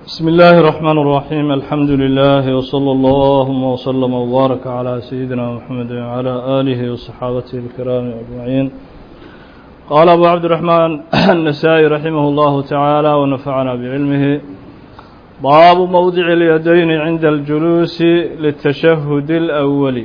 بسم الله الرحمن الرحيم الحمد لله وصلى الله وسلم وبارك على سيدنا محمد وعلى آله وصحابته الكرام أجمعين. قال أبو عبد الرحمن النسائي رحمه الله تعالى ونفعنا بعلمه: باب موضع اليدين عند الجلوس للتشهد الأول.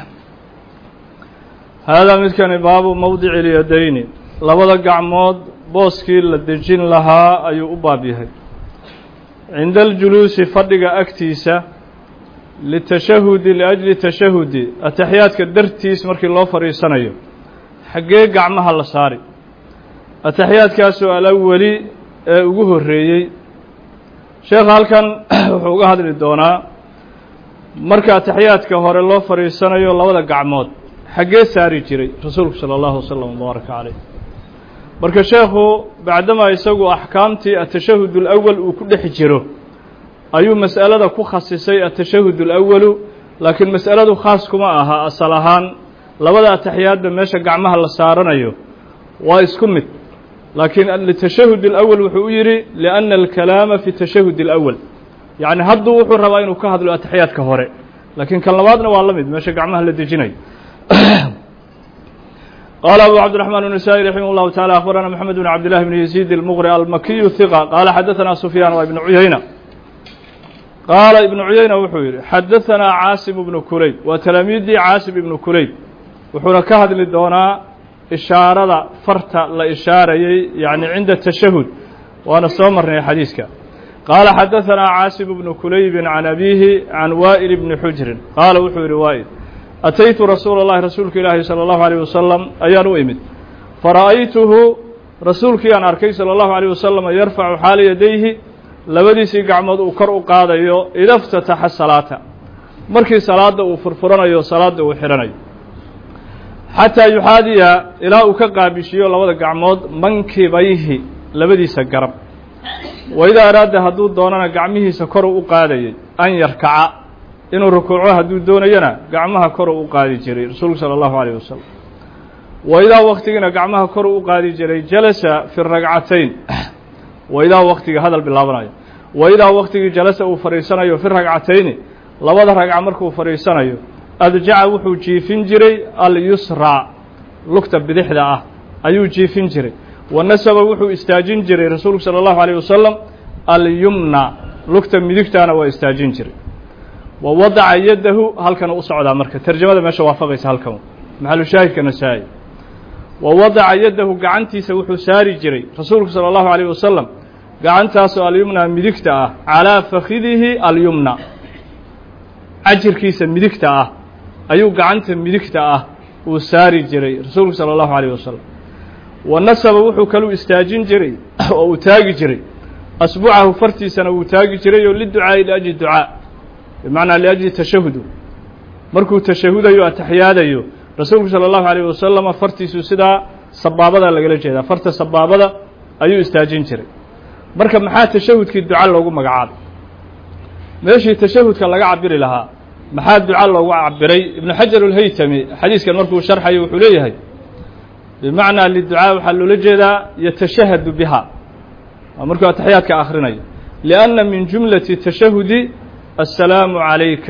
هذا مثل باب موضع اليدين لبدا قعمود بوسكي لدجين لها أي أبابيه عند الجلوس فضق أكتيسة للتشهد لأجل التشهد التحيات كدرتيس مركي الله فريسانيو حقيق عمها اللصاري التحيات كاسو الأولي أقوه الرئيي شيخ هالكان وحوقه هذا الدونا مركا التحيات كهور الله فريسانيو الله ولا قعمود حقيق ساري جري رسولك صلى الله عليه وسلم وبارك عليه. marka sheekhu bacdama isagu ahkaamtii at-tashahhud al-awwal uu ku dhex jiro ayuu mas'alada ku khasisay at-tashahhud al-awwal laakiin mas'aladu khaas kuma aha asal ahaan labada taxiyaadba meesha gacmaha la saaranayo waa isku mid laakiin at-tashahhud al-awwal wuxuu yiri lianna al-kalaama fi at-tashahhud al-awwal yani haddu wuxuu rabaa inuu ka hadlo at-taxiyaadka hore laakiin kan labaadna waa la mid meesha gacmaha la dejinayo. قال أبو عبد الرحمن النسائي رحمه الله تعالى أخبرنا محمد بن عبد الله بن يزيد المغري المكي الثقة قال حدثنا سفيان وابن عيينة قال ابن عيينة وحوير حدثنا عاصم بن كريب وتلاميذ عاصم بن كريب وحركه للدونا إشارة فرت لإشارة يعني عند التشهد وأنا صومرني حديثك. قال حدثنا عاصم بن كريب عن أبيه عن وائل بن حجر قال وحوير وائل: أتيت رسول الله رسولك الله صلى الله عليه وسلم أيان وإمد فرأيته رسولك أن أركي صلى الله عليه وسلم يرفع حال يديه لبديسي قعمد وكرء قاديو إذا افتتح الصلاة مركي صلاة وفرفرنا صلاة وحرنا حتى يحادي إلى أكقابشيو لبدا قعمد منكبيه لبديس قرب وإذا أراد هدود دوننا قعمه سكرء قادي أن يركع inuu rukuuco hadduu doonayana gacmaha kor u qaadi jiray rasuulku sallallahu alayhi wasallam wayda waqtiga gacmaha kor u qaadi jiray jalasa fi rag'atayn wayda waqtiga hadal bilaabanayo wayda waqtiga jalasa uu fariisanayo fi rag'atayn labada rag'a markuu fariisanayo adja'a wuxuu jiifin jiray al yusra lugta bidixda ah ayuu jiifin jiray wanasaba wuxuu istaajin jiray rasuulku sallallahu alayhi wasallam al yumna lugta midigtaana waa istaajin jiray ووضع يده هل كان أصعد مركز ترجمة ما شوافقيس هل كان محل شاهد كنسائي ووضع يده قعنتي سوح ساري جري رسولك صلى الله عليه وسلم قعنتها سؤال اليمنى مدكتا على فخذه اليمنى أجر كيس مدكتا أيو قعنت مدكتا وساري جري رسولك صلى الله عليه وسلم والنسب وحو كلو استاجين جري أو تاج جري أسبوعه فرتي سنة وتاج جري للدعاء لأجل الدعاء بمعنى لأجل التشهد مركو التشهد أيو التحياد أيو رسولك صلى الله عليه وسلم فرتي سوسدا صبابة لقل جيدا فرت صبابة أيو استاجين جري مركب محا التشهد كي الدعاء لوغو مقعاد ماشي التشهد كان لقى عبري لها محا الدعاء لوغو عبري ابن حجر الهيتمي حديث كان مركو الشرح يوحوليه بمعنى للدعاء وحلو لجيدا يتشهد بها مركو التحيات كآخرين لأن من جملة التشهد السلام عليك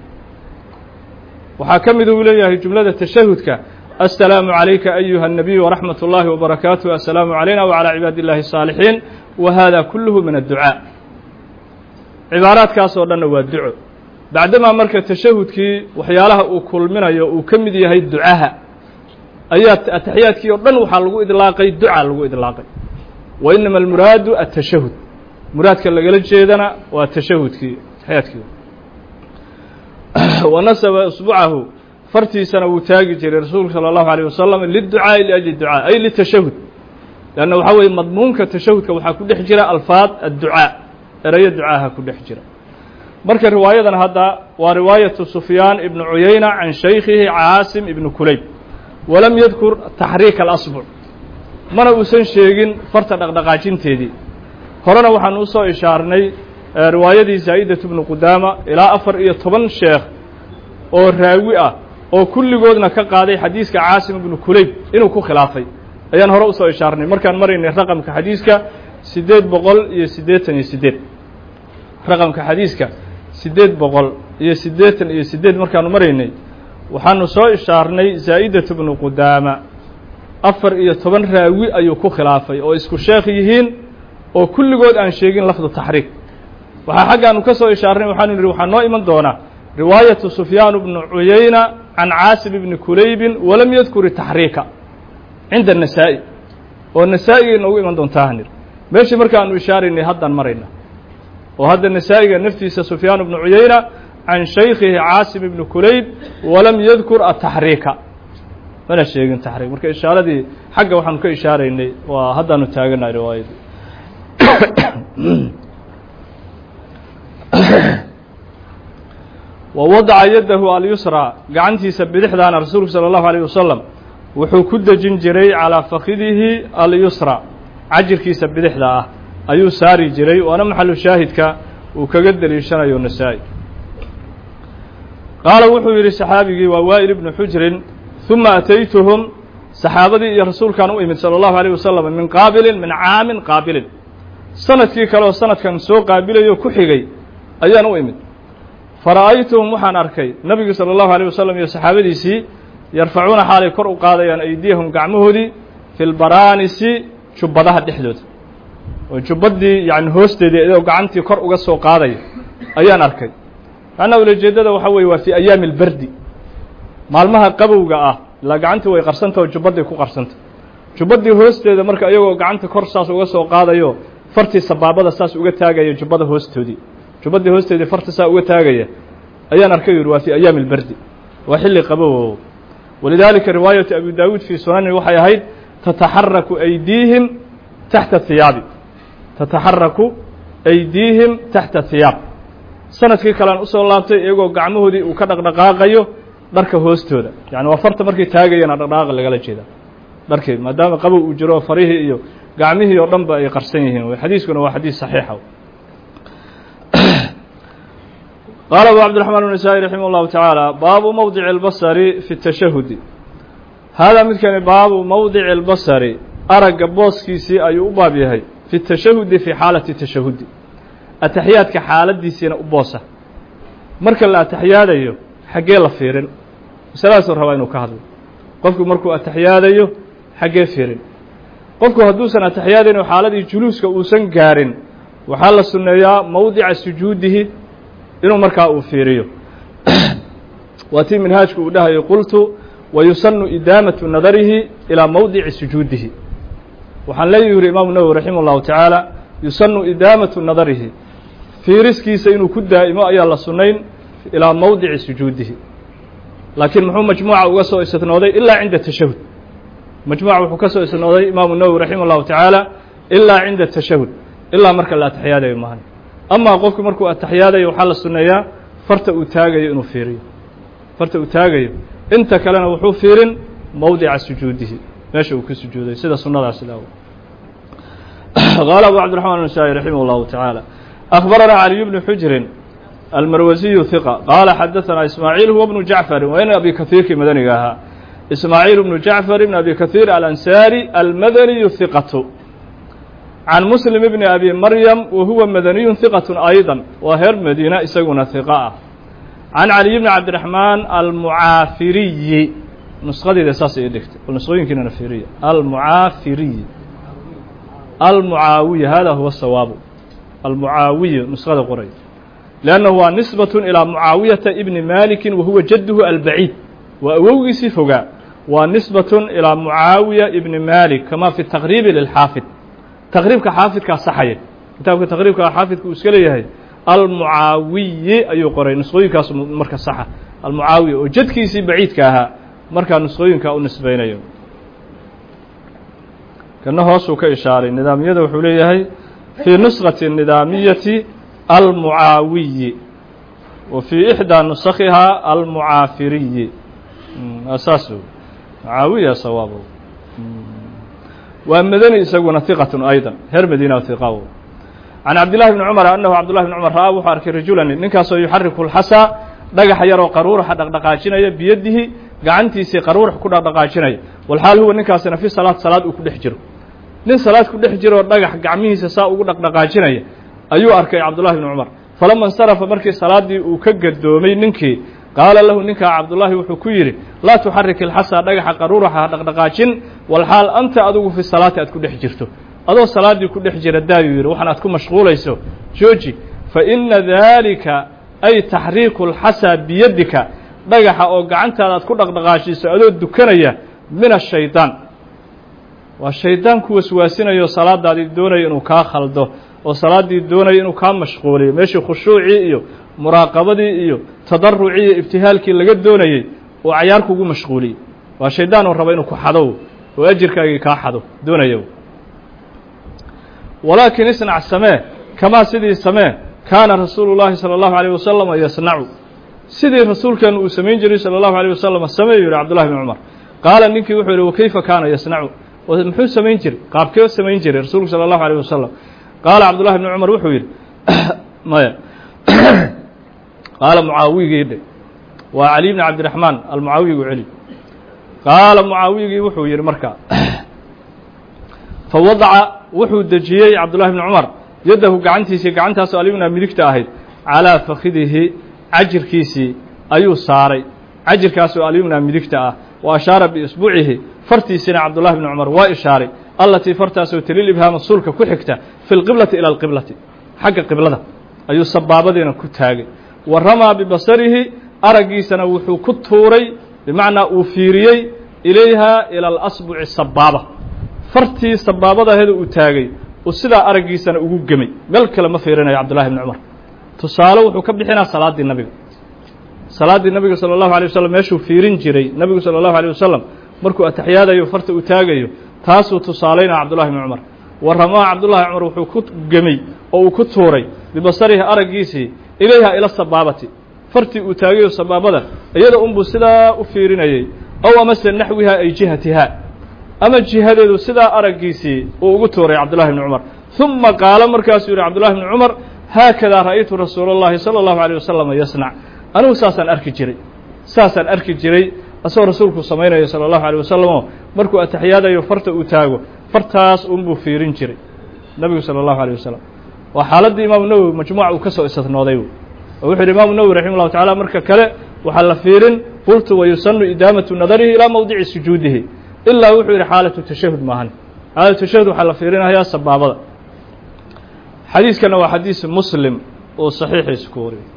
وحكمد إليه جملة التشهد السلام عليك أيها النبي ورحمة الله وبركاته السلام علينا وعلى عباد الله الصالحين وهذا كله من الدعاء عبارات كاسور لنا والدعاء بعدما مرك التشهد كي وحيالها وكل منا وكمد هي الدعاء أيات التحيات كي يضل وحلقوا إدلاقي الدعاء لقوا إدلاقي وإنما المراد التشهد مراد كلا قلت شيئا والتشهد كي حياتك ونسب أصبعه فرتي سنة وتاجي جري رسول صلى الله عليه وسلم للدعاء لأجل الدعاء أي للتشهد لأنه حوي مضمون كالتشهد كوحا كل حجرة ألفاظ الدعاء رأي الدعاء كل حجرة مركز رواية هذا ورواية سفيان ابن عيينة عن شيخه عاصم ابن كليب ولم يذكر تحريك الأصبع من أوسن شيئين فرت دقدقاجين تيدي هرنا وحنوصو إشارني رواية زايدة بن قدامة إلى أفر إيه طبن شيخ أو راوية أو كل جودنا كقاضي حديث كعاصم بن كليب إنه كو خلافي أيان هرأسو إشارني مركان مرين الرقم كحديث كسديد بقول يسديد تاني سديد raqamka xadiiska 888 markaanu maraynay waxaanu soo ishaarnay zaa'idatu bnu qudaama 14 raawi ayuu ku khilaafay oo isku sheekh yihiin oo kulligood aan sheegin lafdu taxriik waxaa xaggaanu ka soo ishaarnay waxaanu nidhi waxaa noo iman doonaa riwaayatu sufyaan bnu cuyayna can caasib bni kulaybin walam yadkuri taxriika cinda النasaa'i oo nasaa'iga noogu iman doontaa hanir meeshii markaanu ishaaraynay haddaan marayna oo hadda nasaa'iga naftiisa sufyaan bnu cuyayna can shaykhihi caasim ibni kulayb walam yadkur ataxriika mana sheegin taxriik marka ishaaradii xagga waxaanu ka ishaaraynay waa haddaanu taaganahay riwaayadii wa wadaca yadahu alyusra gacantiisa bidixdaana rasuulku salى الlahu عalيه wasalam wuxuu ku dejin jiray calىa fakidihi alyusra cajirkiisa bidixda ah ayuu saari jiray waana maxalu shaahidka uu kaga deliishanayo nasaa'i qaala wuxuu yidhi saxaabigii waa waa'il ibnu xujrin ثuma ataytuhum saxaabadii iyo rasuulkaan u imid salى الlahu عalيه wasalam min qaabilin min caamin qaabilin sanadkii kale oo sanadkan soo qaabilayo ku xigay ayaan u imid fara'aytuhum waxaan arkay nabigi salى الlahu عalيه wasalam iyo saxaabadiisii yarfacuuna xaalay kor u qaadayaan aydiyahum gacmahoodii fi lbaraanisi jubbadaha dhexdooda oo jubbaddii yani hoosteedii iyadoo gacantii kor uga soo qaadaya ayaan arkay macnaa ulajeeddada waxa weeye waa fii ayaami اlberdi maalmaha qabowga ah ilaa gacantii way qarsanta oo jubbaday ku qarsanta jubbaddii hoosteeda marka iyagoo gacanta kor saas uga soo qaadayo fartii sabaabada saas uga taagaya jubbada hoostoodii jubbadii hoosteedii farta saa uga taagaya ayaan arkay yidhi waa fii ayaami اlberdi waa xilli qabow walidaalika riwaayatu abi daawuud fii sunani waxay ahayd tataxaraku aydiihim taxta hiyaabi tataxaraku aydiihim taxta hiyaab sanadkii kalean usoo laabtay iyagoo gacmahoodii uu ka dhaqdhaqaaqayo dharka hoostooda yani waa farta markay taagayana dhaqdhaqaaqa lagala jeeda dharkeed maadaama qabow uu jiro farihii iyo gacmihii oo dhan ba ay qarsan yihiin xadiiskuna waa xadiis saxiixa qaala abu cabdiraxmaan النasaaئي raximah اllahu taعaalى baabu mowdici اlbasari fi الtashahudi haadaa midkani baabu mowdici اlbasari aragga booskiisii ayuu u baab yahay fi الtashahudi fii xaalati tashahudi ataxiyaadka xaaladiisiina u boosa marka la ataxiyaadayo xaggee la fiirin masaladaasuu rabaa inuu ka hadlo qofku markuu ataxiyaadayo xaggee fiirin qofku hadduusan ataxiyaadayn oo xaaladii juluuska uusan gaarin waxaa la sunneeyaa mowdica sujuudihi inuu markaa uu fiiriyo waa tii minhaajku uu dhahayo qultu wayusanu idaamatu nadarihi ilaa mowdici sujuudihi waxaan leeyi yuri imaamu nawowi raximah اllahu tacaala yusanu idaamatu nadarihi fiiriskiisa inuu ku daa'imo ayaa la sunnayn ilaa mowdici sujuudihi laakiin muxuu majmuuca uga soo istinooday ilaa cinda tashahud majmuuca wuxuu ka soo istinooday imaamu nawowi raximah اllahu tacaala ilaa cinda tashahud ilaa marka la ataxiyaadayo maahan amaa qofku markuu ataxiyaadayo waxaa la sunneeyaa farta uu taagayo inuu fiiriyo farta uu taagayo inta kalena wuxuu fiirin mowdica sujuudihi meesha uu ka sujuuday sida sunnadaas ilaa qaala abu cabdiraxmaan النasaaئي raximah اllahu taعaalى أخbaranaa caliي bnu xujrin almarwasiyu ثiqa qaala xadaثanaa ismaaciil huwa bnu jacfari waa in abi kahiirkii madaniga ahaa ismaaciil bnu jacfar ibn abi kahiir alansaari almadaniyu ثiqatu can muslim bni abi maryam wa huwa madaniyu ثiqaة ayضا waa reer madiina isaguna ثiqa ah can caliy bni cabdiraxmaan almucaafiriyi nusqadeeda saas ay dhigtay nusqooyinkiinana fiiriya almucaafiriyi almucaawiya hada huwa الsawaabu almucaawiya nusqada qoray lannahu waa nisbaة ilىa mucaawiyata ibni maliki wa huwa jadhu albaciid waa awowgiisii fogaa waa nisbaة ilىa mucaawiya ibni malik kama fi taqriibi lilxaafid taqriibka xaafidkaa saxaya kitaabka taqriibka xaafidka uu iska leeyahay almucaawiyi ayuu qoray nusqooyinkaas marka saxa almucaawiya oo jadkiisii baciidka ahaa markaa nusqooyinkaa u nisbaynayo kana hoosuu ka ishaaray nidaamiyada wuxuu leeyahay fii nuskhati nidaamiyati almucaawiyi wa fii ixdaa nusakhihaa almucaafiriyi saas mucaawiya sawaabo waa madani isaguna hiqatun ayضا reer madiina hiqa can cabdillahi bni cumar annahu cabdullahi bni cumar ra'aa wuxuu arkay rajulan ninkaasoo yuxariku اlxasaa dhagaxa yaroo qaruuraxa dhaqdhaqaajinaya biyadihi gacantiisii qaruurax ku dhaqdhaqaajinaya walxaal huwa ninkaasina fi salaad uu ku dhex jiro nin salaad ku dhex jiroo dhagax gacmihiisa saa ugu dhaqdhaqaajinaya ayuu arkay cabdullahi bni cumar falama insarafa markii salaadii uu ka gadoomay ninkii qaala lahu ninkaa cabdullaahi wuxuu ku yidhi laa tuxarik ilxasa dhagaxa qaruuraxa ha dhaqdhaqaajin walxaal anta adigu fi salaati aad ku dhex jirto adoo salaaddii ku dhex jira daayuu yidhi waxaan aad ku mashquulayso jooji fa ina daalika ay taxriiku alxasa biyadika dhagaxa oo gacantaada aad ku dhaqdhaqaashiso adoo dukanaya min ashaydaan waa shaydaan ku waswaasinayo salaadaadii doonaya inuu kaa khaldo oo salaaddii doonaya inuu kaa mashquuliyo meeshii khushuucii iyo muraaqabadii iyo tadarucii iyo ibtihaalkii laga doonayey oo cayaar kugu mashquuliyey waa shaydaan oo raba inuu ku xadow oo ajirkaagii kaa xado doonayo walaakin isnac samee kamaa sidii samee kaana rasuulu llaahi salى اllahu عalيه wasalam yasnacu sidii rasuulkeenu uu samayn jiray salى اllahu عalيه wasalam samee yidhi cabdullahi bn cumar qaala ninkii wuxuu yidhi wakayfa kaana yasnacu muxuu samayn jiray qaabkee samayn jiray rasuulku salى اllahu عalيه wasalam qaala cabdullahi bn cumar wuxuu yidhi maya qaala mucaawigii waa cali bni cabdiraxmaan almucaawigu celi qaala mucaawigii wuxuu yidhi markaa fawadaca wuxuu dejiyey cabdullahi bni cumar yaddahu gacantiisii gacantaasoo alibna midigta ahayd calaa fakidihi cajirkiisii ayuu saaray cajirkaasoo alibna midigta ah wa ashaara biisbuucihi fartiisina cabdullahi bni cumar waa ishaaray allatii fartaasoo talil ibhaama suulka ku xigta fi lqiblati ila alqiblati xagga qiblada ayuu sabaabadiina ku taagay wa ramaa bibasarihi araggiisana wuxuu ku tuuray bimacnaa uu fiiriyey ilayha ila alasbuci sabaaba fartii sabaabadaheeda uu taagay uu sidaa araggiisana ugu gemay meel kale ma fiirinayo cabdullahi bni cumar tusaale wuxuu ka bixinaa salaaddii nabiga sala allahu alay wasalam meeshuu fiirin jiray nabigu sala allahu alay wasalam markuu ataxiyaadayo farta uu taagayo taasuu tusaalaynaa cabdullahi bni cumar wa ramaa cabdullahi cumar wuxuu ku gemay oo uu ku tuuray bibasarihi araggiisii ilayha ila sabaabati fartii uu taagayo sabaabada iyada unbuu sidaa u fiirinayey ow amase naxwiha ay jihatiha ama jihadeedu sidaa araggiisii uu ugu tuuray cabdullahi bni cumar ثuma qaala markaasuu yidhi cabdullahi bni cumar haakadaa ra'aytu rasuula اllahi salى اllahu عalيه wasalam yasnac anigu saasaan arki jiray asagoo rasuulku samaynayo salى اllahu عalيه wasalam markuu ataxiyaadayo farta uu taago fartaas unbuu fiirin jiray nabigu salى اllahu عalيه wasalam waa xaaladdii imaamu nawowi majmuuca uu ka soo istinooday oo wuxuu yidhi imaamu nawowi raximah اllahu tacala marka kale waxaa la fiirin qultu wayusanu idaamatu nadarihi ilaa mawdici sujuudihi ilaa wuxuu yidhi xaalatu tashahud maahan xaalatu tashahud waxaa la fiirinayaa sabaabada xadiiskana waa xadiis muslim oo saxiixiisa ku wariyay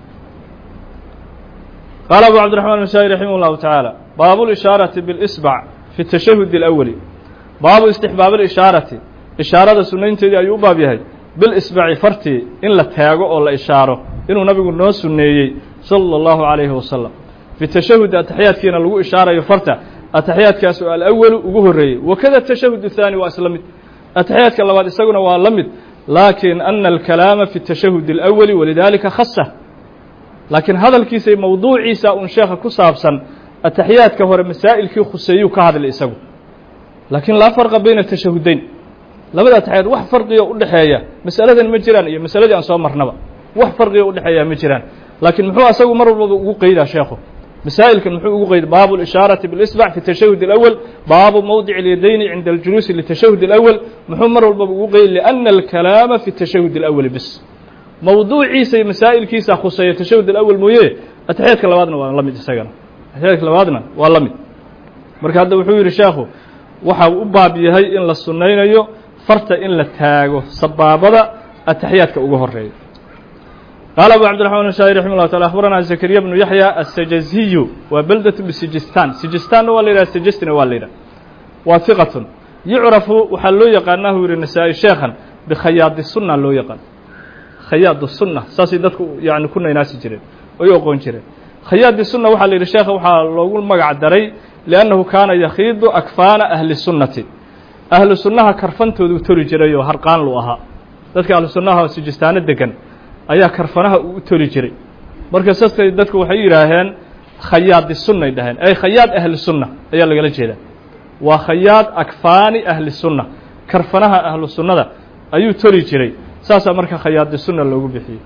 qaala abu cabdiraxmaan nasaai raximah اllahu tacaala baabu lishaarati biاlisbac fi tashahud اlawali baabu istixbaab اlishaarati ishaarada sunaynteedii ayuu u baab yahay bilisbaci fartii in la taago oo la ishaaro inuu nabigu noo sunneeyey salى اllahu عalayhi wasalam fi tashahudi ataxiyaadkiina lagu ishaarayo farta ataxiyaadkaas oo alawalu ugu horreeyey wakada tashahud الثaani waa isla mid ataxiyaadka labaad isaguna waa la mid laakin ana alkalaama fi tashahud اlأwali walidalika khasa laakiin hadalkiisa mawduuciisa un sheekha ku saabsan ataxiyaadka hore masaa'ilkii khuseeyuu ka hadlay isagu laakiin laa farqa bayna tashahudayn labada ataxiyaad wax farqiga u dhexeeya masaladan ma jiraan iyo masaladii aan soo marnaba wax farqiga u dhexeeya ma jiraan laakiin muxuu asagu mar walbaba ugu qeydaa sheekhu masaa'ilkan muxuu ugu qeyday baabu اlishaarati biاlisbac fi tashahud اlأwal baabu mawdic اlyadayni cinda aljuluusi litashahud اlأwal muxuu mar walbaba ugu qeyday liأna alkalaama fi tashahud اlأwali bis mawduuciisa iyo masaa'ilkiisa khuseeya tashahud اlأwal mooye ataxiyaadka labaadna waa la mid isagana ataxiyaadka labaadna waa la mid marka hadda wuxuu yidhi sheekhu waxa u baab yahay in la sunnaynayo farta in la taago sabaabada ataxiyaadka uga horeeya qaala abu cabdiraxmaan nasaai raximah llah taala akhbaranaa zakariya bnu yaxya asajaziyu waa beldatu bisijistan sijistanna waa la yidhaha sajastina waa la yidhaha waa hiqatun yucrafu waxaa loo yaqaanaa uu yidhi nasaa-i sheekhan bikhayaadi sunna loo yaqaan khayaad sunna saasay dadku yani ku naynaasi jireen oy oqoon jireen khayaadi sunna waxaa la yidhi sheekha waxaa loogu magac daray liannahu kaana yakhiidu akfaana ahli sunnati ahlu sunnaha karfantoodu toli jiray oo harqaan lu ahaa dadka ahlu sunnaha oo sijistaano degan ayaa karfanaha u toli jiray marka saskay dadku waxay yidhaaheen khayaadi sunnay dhaheen ay khayaad ahli sunna ayaa lagala jeedaa waa khayaad akfaani ahli sunna karfanaha ahlu sunnada ayuu toli jiray saasaa marka khayaadi sunna loogu bixiyey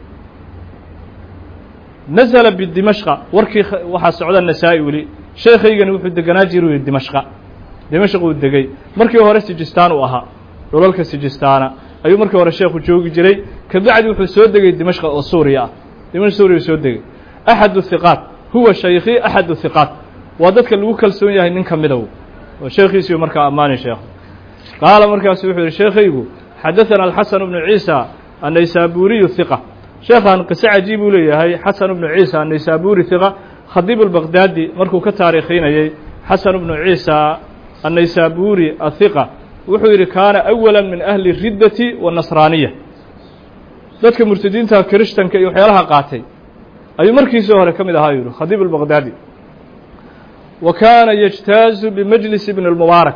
nasala bidimashqa warkii waxaa socda nasaa-i weli sheekhaygani wuxuu deganaa jiray dimashqa dimashq uu degay markii hore sijistaan uu ahaa dhulalka sijistaana ayuu markii hore sheekhu joogi jiray kabacdi wuxuu soo degay dimashqa oo suuriya ah niman suuriya soo degay axad الhiqaat huwa shaykhi axad الhiqaat waa dadka lagu kalsoon yahay nin ka mida oo sheekhiisii markaa ammaanay sheekhu qaala markaasu wuxuu yihi sheekhaygu xadaثana alxasan bnu ciisa annaysaburiyu hiqa sheekhan qiso cajiib uu leeyahay xasan bnu ciisa annaysaburi hiqa khadiib albaqdaadi markuu ka taariikhinayey xasan bnu ciisa annaysaburi ahiqa wuxuu yidhi kaana awala min ahli riddati waannasraaniya dadka murtadiinta kirishtanka iyo waxyaalaha qaatay ayuu markiisii hore ka mid ahaa yidhi khadiib albaqdaadi wa kaana yajtaazu bimajlis ibn اlmubaarak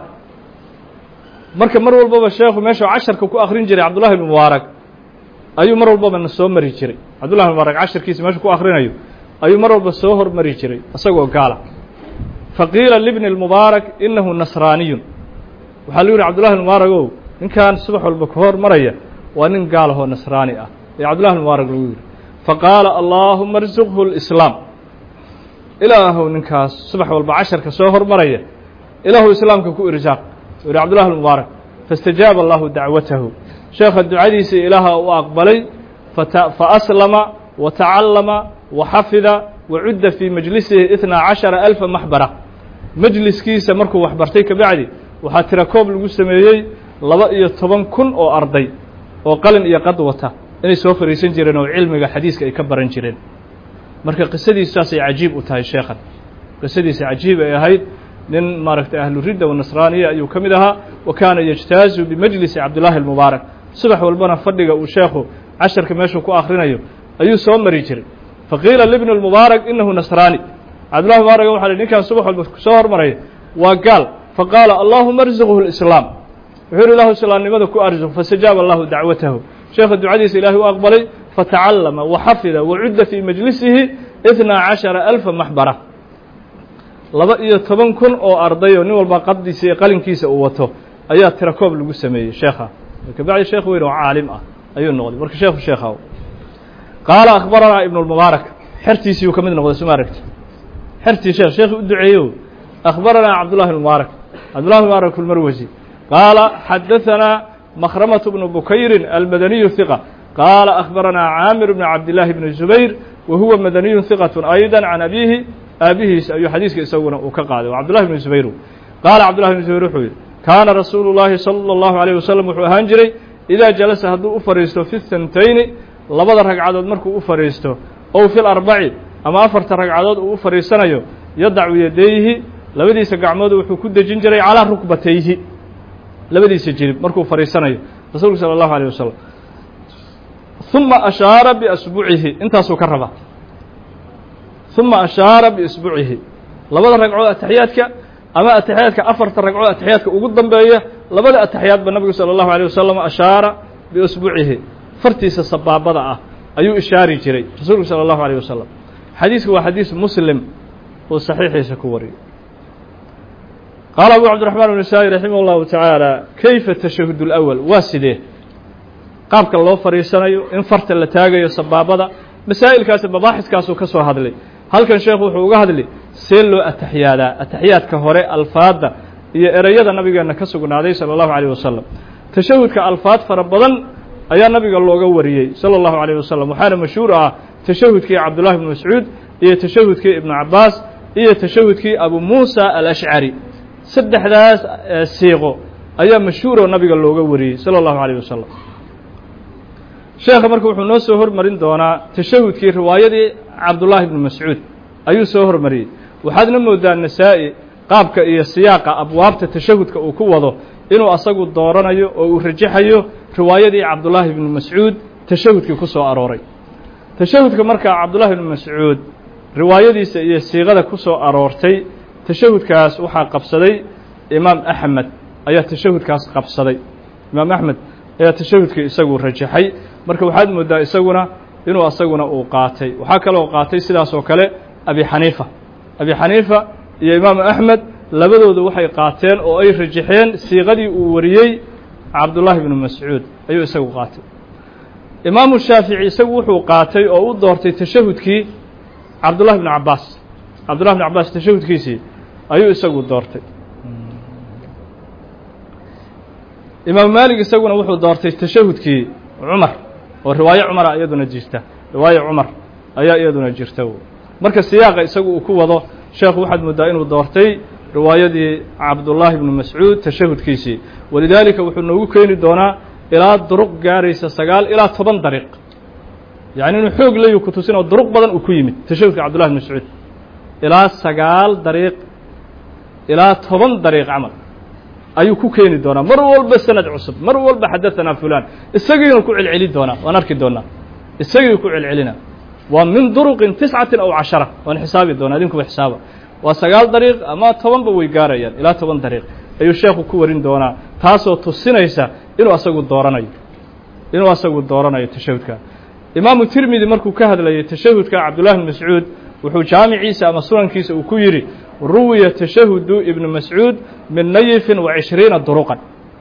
marka mar walbaba sheekhu meeshuu casharka ku akrin jiray cabdullahi ibn mubaarak ayuu mar walbaba na soo mari jiray cabdullahi ibn mubaarak casharkiisa meeshuu ku akrinayo ayuu mar walba soo hormari jiray isagoo gaala faqiila libni اlmubaarak inahu nasraaniyun waxaa lu yidhi cabdullahi ibn mubaarak ow ninkan subax walba ka hor maraya waa nin gaal ahoo nasraani ah ee cabdullahi ibn mubaarak lagu yidhi faqaala allaahuma arzuqhu اlislaam ilaahow ninkaas subax walba casharka soo hormaraya ilaahu islaamka ku irsaaq u yihi cabdullahi ibn mubaarak faistajaaba allahu dacwatahu sheekha ducadiisii ilaaha u aqbalay faaslama watacallama waxafida wacudda fii majlisihi 12,000 maxbara majliskiisa markuu wax bartay kabacdi waxaa tira koob lagu sameeyey 12,000 oo arday oo qalin iyo qad wata inay soo fariisan jireen oo cilmiga xadiiska ay ka baran jireen marka qisadiisu saasay cajiib u tahay sheekhan qisadiisa cajiib ay ahayd nin maaragtay ahlu ridda wanasraaniya ayuu ka mid ahaa wa kaana yajtaazu bimajlisi cabdullaahi almubaarak subax walbana fadhiga uu sheekhu casharka meeshuu ku akhrinayo ayuu soo mari jiray faqiila libni اlmubaarak inahu nasraani cabdullahi mubaarak waxa hi ninkan subax walba soo hormaraya waa gaal faqaala allahuma arzuqhu اlislaam wuxuu yihi ilahu islaamnimada ku arzuq faاstajaaba allahu dacwatahu sheekha ducadiisa ilaahay u aqbalay fatacallama waxafida wacudda fii majlisihi 12,000 maxbara 12,000 oo arday oo nin walba qadiisa iyo qalinkiisa uu wato ayaa tira koob lagu sameeyey sheekha kabacdi sheekh weyn oo caalim ah ayuu noqday marka sheekhu sheekha qaala akhbaranaa ibnu اlmubaarak xertiisii uu ka mid noqday suma aragti xertii sheekhi u duceeyo akhbaranaa cabdullahi ibn mubaarak cabdullahi ibn mubaarak almarwasi qaala xadaثanaa makhramatu bnu bukayrin almadaniyu hiqa qaala akhbaranaa caamir bn cabdillaahi bni zubayr wa huwa madaniyun hiqat ayda can abiihi aabihiis ayuu xadiiska isaguna uu ka qaaday waa cabdullahi bni zubayr qaala cabdullahi bni zubayr wuxuu yidhi kaana rasuulu llaahi salى اllahu عalيه wasalam wuxuu ahaan jiray idaa jalasa hadduu u fadhiisto fi الثantayni labada ragcadood markuu u fadhiisto ow fi larbaci ama afarta ragcadood uu u fadhiisanayo yadacu yadayhi labadiisa gacmood wuxuu ku dejin jiray calaa rukbatayhi labadiisa jilib markuu fadhiisanayo rasuulku salى اllahu عalيه wasalam ثuma ashaara biasbucihi intaasuu ka rabaa ثuma ashaara biisbucihi labada ragcood ataxiyaadka ama ataxiyaadka afarta ragcood ataxiyaadka ugu dambeeya labada ataxiyaadba nabigu salى الlahu عalيه wasalam ashaara biisbucihi fartiisa sabaabada ah ayuu ishaari jiray rasuulku salى الlahu عalيه wasalam xadiisku waa xadiis muslim oo saxiixiisa ku wariyay qaala abu cabdiraxmaan bn saa'i raximah اllahu tacaala kayfa tashahud اlأwal waa sidee qaabka loo fadhiisanayo in farta la taagayo sabaabada masaa'ilkaasi mabaaxiskaasuu ka soo hadlay halkan sheekhu wuxuu uga hadli see loo ataxiyaadaa ataxiyaadka hore alfaadda iyo ereyada nabigeena ka sugnaaday salى الlahu عalيه wasalam tashahudka alfaad fara badan ayaa nabiga looga wariyey salى الlahu عalيه wasalam waxaana mashhuur ah tashahudkii cabdullahi ibn mascuud iyo tashahudkii ibnu cabaas iyo tashahudkii abu muusa alashcari saddexdaas siiqo ayaa mashhuuroo nabiga looga wariyey salى الlahu عalيه wasalam sheekha marka wuxuu noo soo hormarin doonaa tashahudkii riwaayadii cabdullaahi ibnu mascuud ayuu soo hormariyey waxaadna moodaa nasaa-i qaabka iyo siyaaqa abwaabta tashahudka uu ku wado inuu asagu dooranayo oo uu rajaxayo riwaayadii cabdullaahi ibnu mascuud tashahudkii ku soo arooray tashahudka markaa cabdullaahi ibnu mascuud riwaayadiisa iyo siiqada ku soo aroortay tashahudkaas waxaa qabsaday imaam axmed ayaa tashahudkaas qabsaday imaam axmed ayaa tashahudkii isagu rajaxay marka waxaad moodaa isaguna inuu asaguna uu qaatay waxaa kaloo qaatay sidaas oo kale abi xaniifa iyo imaamu axmed labadooda waxay qaateen oo ay rajaxeen siiqadii uu wariyey cabdullaahi ibnu mascuud ayuu isagu qaatay imaamu shaafici isagu wuxuu qaatay oo u doortay tashahudkii cabdullahi ibnu cabaas tashahudkiisii ayuu isagu doortay imaamu maalik isaguna wuxuu doortay tashahudkii cumar oo riwaaye cumara iyaduna jirta riwaaye cumar ayaa iyaduna jirta marka siyaaqa isagu uu ku wado sheekhu waxaad moodaa inuu doortay riwaayadii cabdullaahi ibnu mascuud tashahudkiisii walidaalika wuxuu noogu keeni doonaa ilaa duruq gaaraysa 9 ilaa 10 dariiq yacni inuu xoog leeyu ku tusin oo duruq badan uu ku yimid tashahudka cabdullahi ibnu mascuud ilaa 9 dariiq ilaa 10 dariiq camal ayuu ku keeni doonaa mar walba sanad cusub mar walba xadaثanaa fulan isagiinu ku celcelin doonaa waan arki doonaa isagii ku celcelina waa min duruqin 9 aw 10 waan xisaabi doonaa idinkuba xisaaba waa 9 dariiq ama 10 ba way gaarayaan ilaa 10 dariiq ayuu sheekhu ku warin doonaa taasoo tusinaysa inuu asagu dooranayo tashahudka imaamu tirmidi markuu ka hadlayay tashahudka cabdullahi ibn mascuud wuxuu jaamiciisa ama sunankiisa uu ku yidhi ruwiya tashahudu ibnu mascuud min nayifin wa 20 duruqan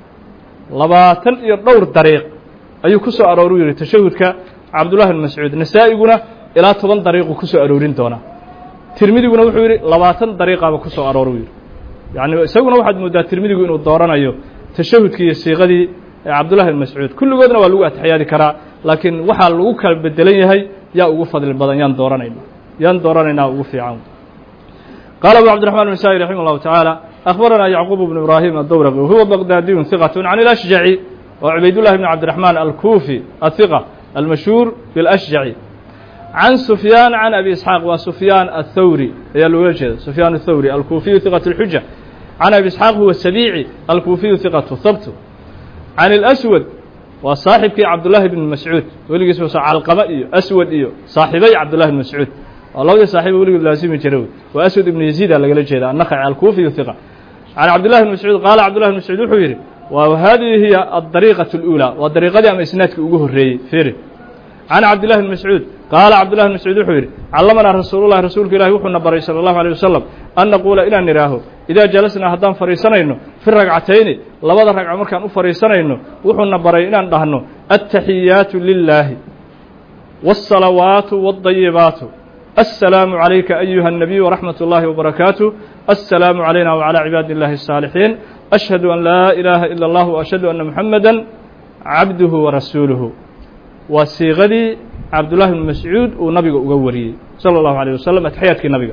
20 iyo dhowr dariiq ayuu ku soo arooru yidhi tashahudka cabdullahi ibn mascuud nasaa-iguna ilaa 10 dariiquu ku soo aroorin doonaa tirmidiguna wuxuu yidhi 20 dariiqaaba ku soo arooru yidhi yacni isaguna waxaad moodaa tirmidigu inuu dooranayo tashahudkii iyo siiqadii cabdullahi ibn mascuud kulligoodna waa lagu atixyaadi karaa laakiin waxaa lagu kala bedelan yahay yaa ugu fadli badan yaan dooranaynaa ugu fiican qaala abu cabdiraxmaan ibn saa'id raximah allahu tacaala akhbaranaa yacquub bnu ibraahim addowraqi wahuwa baqdaadiyun hiqatun can ilashjaci wa cubaydullahi bni cabdiraxmaan alkuufi ahiqa almashhuur bilashjaci can sufyaan can abi isxaaq waa sufyaan athawri ayaa loola jeeda sufyaan athawri alkuufiyu hiqat اlxuja can abi isxaaq huwa sabiici alkuufiyu hiqatu habtu can اlaswad waa saaxibkii cabdullahi bn mascuud weligiis calqama iyo aswad iyo saaxibay cabdullahi bn mascuud waa labadii saaxiiba weligood laasimi jira waa aswad ibnu yaziida lagala jeeda annaqaci alkuufiyu hiqa can cabdullahi bn mascuud qaala cabdullahi bn mascuud wuxuu yidhi wa hadihi hiya adariiqaة اlأulى waa dariiqadii ama isnaadkii ugu horreeyey firi can cabdillahi bn mascuud qaala cabdullahi bn mascuud wuxuu yidhi callamanaa rasuulullahi rasuulka ilahi wuxuuna baray salى اllahu alيه wasalam an naquula inaan nidhaaho idaa jalasnaa haddaan fadhiisanayno fi ragcatayni labada ragco markaan u fadhiisanayno wuxuuna baray inaan dhahno aلtaxiyaatu lilaahi wالsalawaatu wالdayibaatu assalaamu عalayka ayuha الnabiy wraxmat اllahi wbarakaatuh assalaamu عalayna wعalى cibaadi اllahi الصaalixiin ashhadu an laa ilaaha ila اllah وashhadu ana muxamada cabduhu warasuuluhu waa siiqadii cabdullahi bn mascuud uu nabiga uga wariyey salى اllahu عalيه wasalam ataxiyaadkii nabiga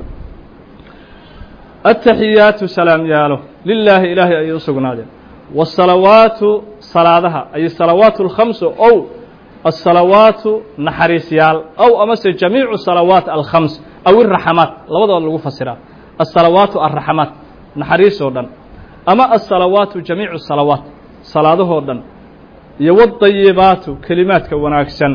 aلtaxiyaatu salaam yaalo lilaahi ilaahay ayay u sugnaadeen wالsalawaatu salaadaha ay salawaat اlkhamsu ow الsalawaatu naxariisyaal ow amase jamiicu salawaat alkhams aw iraxamaat labadooda lagu fasiraa الsalawaatu alraxamaat naxariis oo dhan ama الsalawaatu jamiicu salawaat salaadahoo dhan iyo wالdayibaatu kelimaadka wanaagsan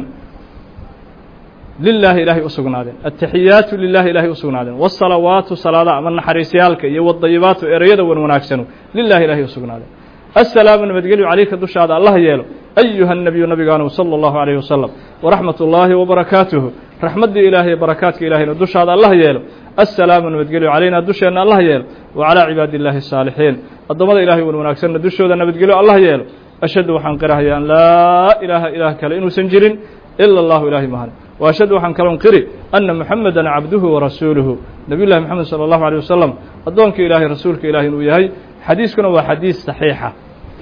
lilaahi ilaahay u sugnaadeen aلtaxiyaatu lilahi ilahay u sugnaadeen wالsalawaatu salaadaha ama naxariisyaalka iyo wالdayibaatu ereyada wan wanaagsanu lilahi ilahay u sugnaadeen assalaamu nabadgelyu calayka dushaada allah yeelo ayuha الnabiyu nabigaanu salى اllahu عalayh wasalam waraxmat اllaahi wbarakaatuhu raxmaddii ilaahay barakaadka ilaahayna dushaada allah yeelo assalaamu nabadgelyu calayna dusheenna allah yeelo wacalىa cibaadi اllahi الsaalixiin addoommada ilahay wan wanaagsanna dushooda nabadgelyo allah yeelo ashhadu waxaan qirahaya an laa ilaaha ilaah kale inuusan jirin ila اllahu ilahay mahan wa ashhadu waxaan kalon qiri ana muxameda cabduhu warasuuluhu nabiy llahi moxamed salى اllahu عalيه wasalam addoonka ilaahay rasuulka ilahay inuu yahay xadiiskuna waa xadiis saxiixa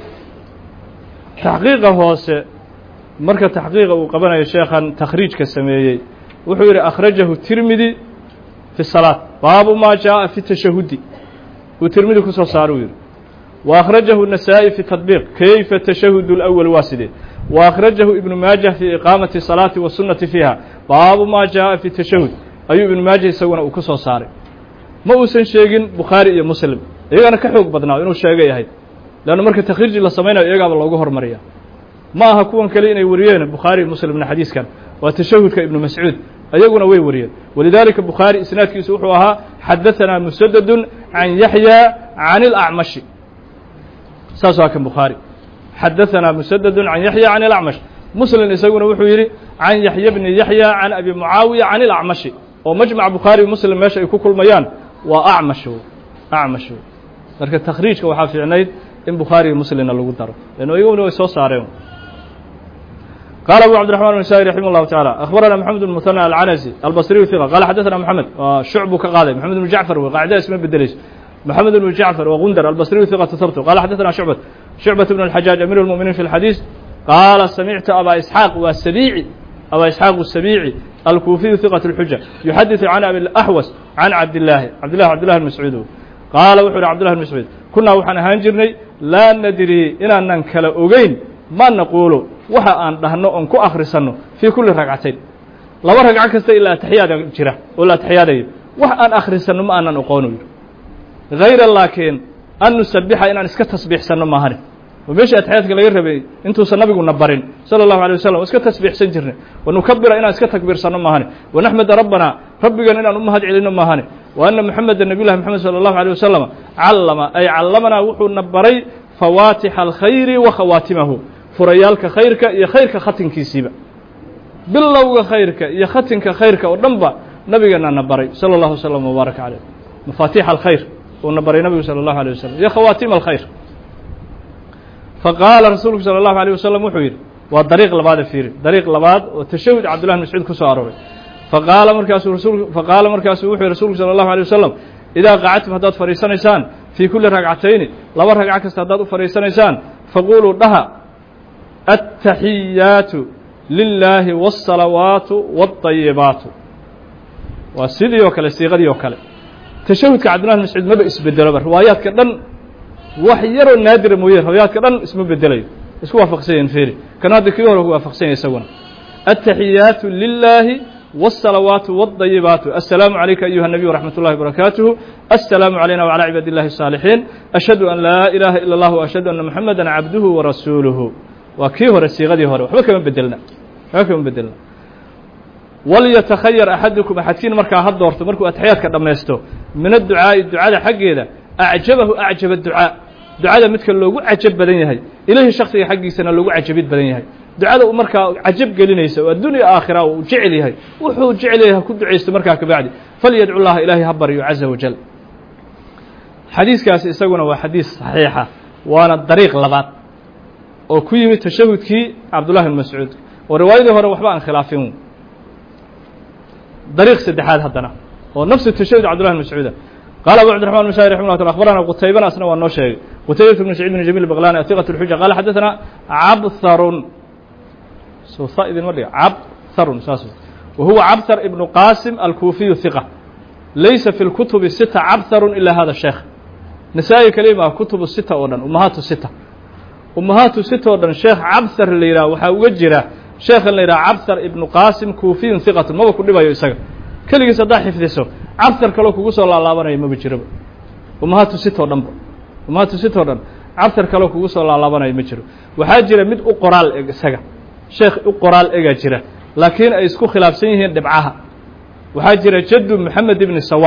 taxqiiqa hoose marka taxqiiqa uu qabanayo sheekhan takhriijka sameeyey wuxuu yidhi akhrajahu tirmidi fi salaat baabu maa jaaءa fi tashahudi uu tirmidi ku soo saaro uu yidhi wa akhrajahu nasaa'i fi tadbiiq kayfa tashahudu اlأwal waa sidee wa akhrajahu ibnu maajah fi iqaamati salaati wasunnati fiiha baabu maa jaaءa fi tashahud ayuu ibnu maajah isaguna uu ku soo saaray ma uusan sheegin bukhaari iyo muslim iyagana ka xoog badnaa inuu sheegay ahayd leanna marka takhriiji la samaynayo iyagaaba loogu hormariya ma aha kuwan kale inay wariyeen bukhaari iyo muslimna xadiiskan waa tashahudka ibnu mascuud ayaguna way wariyeen walidaalika bukhaari isnaadkiisu wuxuu ahaa xadaثanaa musadadun can yaxya can اlacmashi saas waa kan bukhaari xadaثanaa musadadun can yaxya can اlacmash muslim isaguna wuxuu yidhi can yaxya bni yaxya can abi mucaawiya can اlacmashi oo majmac bukhaari iyo muslim meesha ay ku kulmayaan waa acmash marka takhriijka waxaa fiicnayd in bukhaari iyo muslimna lagu daro leanno iyaguna way soo saareen qaala abu cabdiraxman bn saa'id raximah اllahu taعala akhbarana moxamed bn muhana alcanasi albasriyu hiqa qaala xadaثana moxamed waa shucbuu ka qaaday moxamed bnu jacfar wey qaacida isma bedeleyso moxamed bnu jacfar wa gundar albasriyu hiqatu habtu qala xadaثana shucbat bn اlxajaaj amiir اlmuminiin fi اlxadiis qaala samictu abaa isxaaq waa sabiici abaa isxaaq الsabiici الكوفي ثقة الحجة يحدث عن أبي الأحوص عن عبد الله المسعود قال وحر عبد الله المسعود كنا وحنا هنجرني لا ندري إن ننكل أوجين ما نقول وحا أن نحن أنكو أخرسنه في كل ركعتين لو ركعة كست إلا تحيات جرا ولا تحيات وحا أن أخرسنه ما أن نقونه غير لكن أن نسبح إن نسكت تسبيح سنة ما هني ومش أتحياتك غير ربي أنتوا سنبي ونبرين صلى الله عليه وسلم وسكت تسبيح سنجرنا ونكبر إن اسكت تكبير سنة ما هني ونحمد ربنا إن أمهات علينا ما هني وأن محمد النبي الله محمد صلى الله عليه وسلم علمنا وحو نبري فواتح الخير وخواتمه فريالك خيرك يا خيرك ختنك سيبا بالله خيرك يا ختنك خيرك ودنبا نبينا نبري صلى الله عليه وسلم وبارك عليه مفاتيح الخير ونبري نبي صلى الله عليه وسلم يا خواتم الخير فقال رسولك صلى الله عليه وسلم وحير والطريق لبعض فير طريق لبعض وتشهد عبد الله بن مسعود كساره فقال مركز وحي رسولك صلى الله عليه وسلم إذا قعدتم هداد فريسانيسان في كل ركعتين لو ركعة كستهداد فريسانيسان فقولوا لها التحيات لله والصلوات والطيبات وسيدي وكلا سيغدي وكلا تشهد عبد الله بن مسعود ما بإس بدل روايات كدن وحير نادر مويه روايات كدن اسمه بدلي اسمه وافقسين فيري كان هذا كيور هو وافقسين يسوون التحيات لله والصلوات والطيبات السلام عليك أيها النبي ورحمة الله وبركاته السلام علينا وعلى عباد الله الصالحين أشهد أن لا إله إلا الله وأشهد أن محمدا عبده ورسوله وكيهر السيغدي هو وحبك من بدلنا وليتخير أحدكم أحدكين مركا هدورت مركو أتحياتك دميستو من الدعاء حقيدا أعجب الدعاء متك لوغو عجب بدن yahay ilaahi shakhsiga xaqiisana loogu cajabid badan yahay ducada marka cajab gelinaysa oo dunya aakhira uu jecel yahay wuxuu jecel yahay ku duceysto marka ka bacdi falyad'u Allah ilaahi habariyo azza wajal xadiiskaas isaguna waa xadiis saxiixa waana dariiq labaad oo ku yimid tashahudkii Abdullah ibn Mas'ud oo riwaayadii hore waxba aan khilaafin dariiq saddexaad hadana oo nafs tashahud Abdullah ibn Mas'ud قال أبو عبد الرحمن المشاعري رحمه الله أخبرنا قتيبة أسنى والنوشي قتيبة بن سعيد بن جميل البغلاني ثقة الحجة قال حدثنا عبثر عبثر وهو عبثر ابن قاسم الكوفي ثقة ليس في الكتب الستة عبثر إلا هذا الشيخ نسائي كلمة كتب الستة أولا أمهات الستة أولا الشيخ عبثر اللي يرى وحاوجره شيخ اللي يرى عبثر ابن قاسم كوفي ثقة ما بكل ما يسقى كل صداح حفظه عبثر كلو كوسو لا لابانay ma jiro umahatu sito dhan عبثر كلو كوسو لا laabanay ma jiro waxa jira mid u qoraal isaga sheekh u qoraal ega jira laakiin ay isku khilaafsan yihiin dhibcaha waxa jira jaddu Muhammad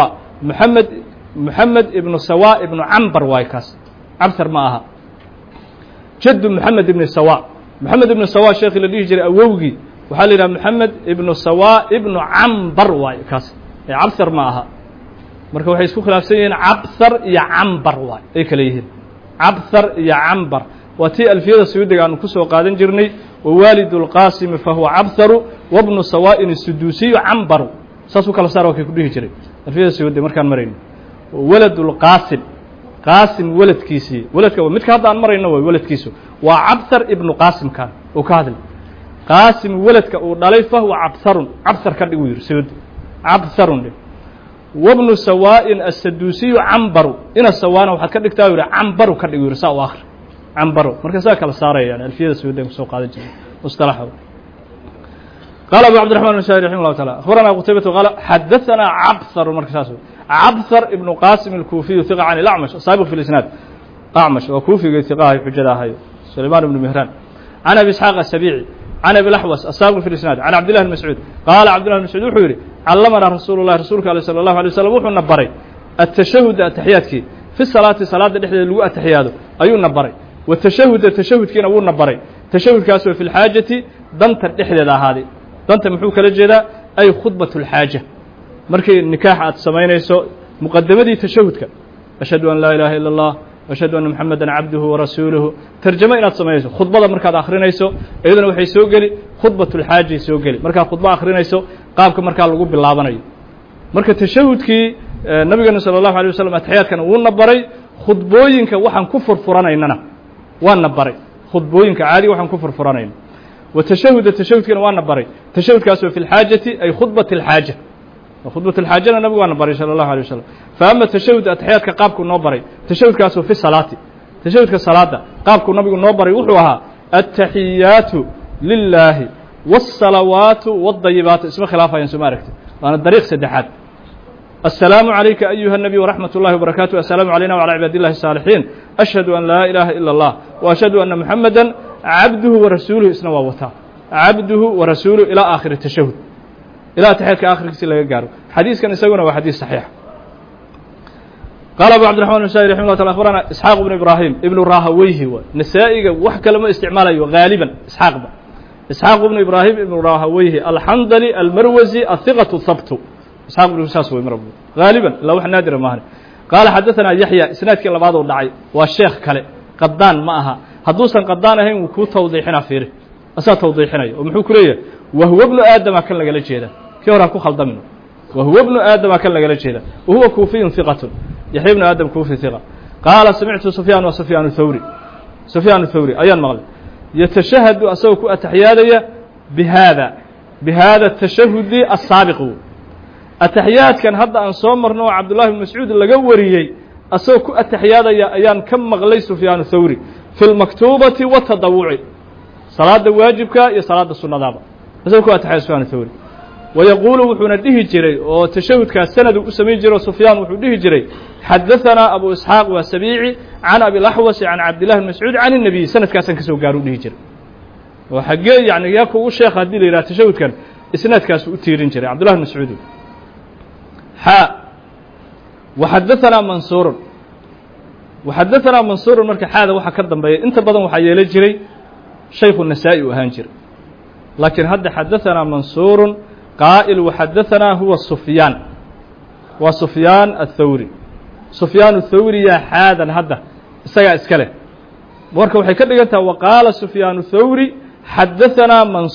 ibn Sawa ibn Ambar waykas عبثر ma aha jaddu Muhammad ibn Sawa sheekh la dhigi jiray awowgi waxa la yiraahdaa Muhammad ibn Sawa ibn Ambar waykas عبثر معها marka waxay isku khilaafsan yihiin عبثر iyo Ambar way ay kala yihiin عبثر iyo Ambar wati alfiyada suudiga aan ku soo qaadan jirnay walidul qasim fa huwa عبثر وابن سواء السدوسي عمبر saasu kala saaro kay ku dhihi jiray alfiyada suudiga markaan marayno waladul qasim waladka midka hadda aan marayno way waladkiisu waa عبثر ibn qasim kan oo ka hadlay qasim waladka uu dhalay fa huwa عبثر ka dhigu yiri suudi عبثر وابن سواء السدوسي عمبر إن السوانا وحد كدك تاوير عمبر كدك يرساء آخر عمبر مركز ذاك الصاري يعني الفيدة السوداء سوق هذا الجنة مصطلحه قال أبو عبد الرحمن المشاعري رحمه الله تعالى أخبرنا قتيبة قال حدثنا عبثر مركز عبثر ابن قاسم الكوفي ثقة عن الأعمش سابق في الإسناد أعمش وكوفي ثقة حجة هاي سليمان بن مهران عن أبي إسحاق السبيعي عن أبي الأحوص السابق في الإسناد عن عبد الله المسعود قال عبد الله المسعود وحوري علمنا رسولك صلى الله عليه وسلم وحو نبري التشهد التحياتك في الصلاة صلاة دحده لو التحياده أيو نبري والتشهد كينا وو نبري تشهد كاسو في الحاجة دنت دحده هذه دنت محو كلا جيدا أي خطبة الحاجة markay nikaax aad sameynayso muqaddamadii tashahudka ashhadu an la ilaha illa allah ashhadu anna muhammadan abduhu wa rasuluhu tarjuma inaad sameeyso khudbada markaad akhrinayso iyadana waxay soo gali khudbatul haaji soo gali marka khudba akhrinayso qaabka marka lagu bilaabanayo marka tashahudkii nabiga sallallahu alayhi wasallam atxiyaadkan uu nabaray khudbooyinka waxaan ku furfuranaynana waan nabaray khudbooyinka caadi waxaan ku furfuranayn وتشهد التشهد كان وانا بري تشهد كاسو في الحاجة أي خطبة الحاجة وخطبة الحاجة النبي وانا بري صلى الله عليه وسلم فأما التشهد التحيات كقابكم نوبري تشهد كاسو في الصلاة تشهد كالصلاة قابكم نبي نوبري وحوها التحيات لله والصلوات والضيبات اسم خلافة ينسو ماركت وأنا الطريق سدحات السلام عليك أيها النبي ورحمة الله وبركاته السلام علينا وعلى عباد الله الصالحين أشهد أن لا إله إلا الله وأشهد أن محمدا عبده ورسوله اسنوا وتا عبده ورسوله إلى آخر التشهد إلى تحيات آخر كسيلا يقارب حديث كان يسوونه وحديث صحيح قال أبو عبد الرحمن النسائي رحمه الله تعالى أخبرنا إسحاق بن إبراهيم ابن راهويه نسائي وحكى لما استعماله غالبا إسحاق بن إبراهيم ابن راهويه الحنظلي المروزي الثقة الثبت إسحاق بن ساسوي مربو غالبا لو احنا نادر ماهر قال حدثنا يحيى اسناد كلا بعض ودعي والشيخ كله قدان معها حدوسا قدان هين وكو توضيحنا فيره اسا توضيحنا ومحو كليه وهو ابن ادم كان لغلا جيدا كي ورا كو خلدمنو وهو ابن ادم كان لغلا جيدا وهو كوفي ثقة يحيى ابن ادم كوفي ثقة قال سمعت سفيان الثوري ايان مغلب يتشهد اسوك اتحياديه بهذا التشهد السابق التحيات كان هذا أن صومرنا عبد الله بن مسعود اللجوريي أسوق التحيات أيام كم مغلي سفيان الثوري في المكتوبة والتضوع صلاة واجبك يا صلاة السنة دابا أسوق التحيات سفيان الثوري ويقول وحنده جري وتشهد كالسند أسمي جري سفيان وحنده جري حدثنا أبو إسحاق والسبيعي عن أبي الأحوص عن عبد الله بن مسعود عن النبي سند كاسن كسو قالوا ده جري وحقيقة يعني ياكو الشيخ هدي لي تشهد كان إسناد كاسو تيرين جري عبد الله بن مسعود وحدثنا منصور marka xaada waxa ka dambeeyay inta badan waxa yeelay jiray Sheikh an-Nasa'i oo ahaan jiray laakiin hadda حدثنا منصور قائل وحدثنا هو سفيان الثوري ya xaadan hadda isaga iskale marka waxay ka dhigantaa waqala سفيان الثوري حدثنا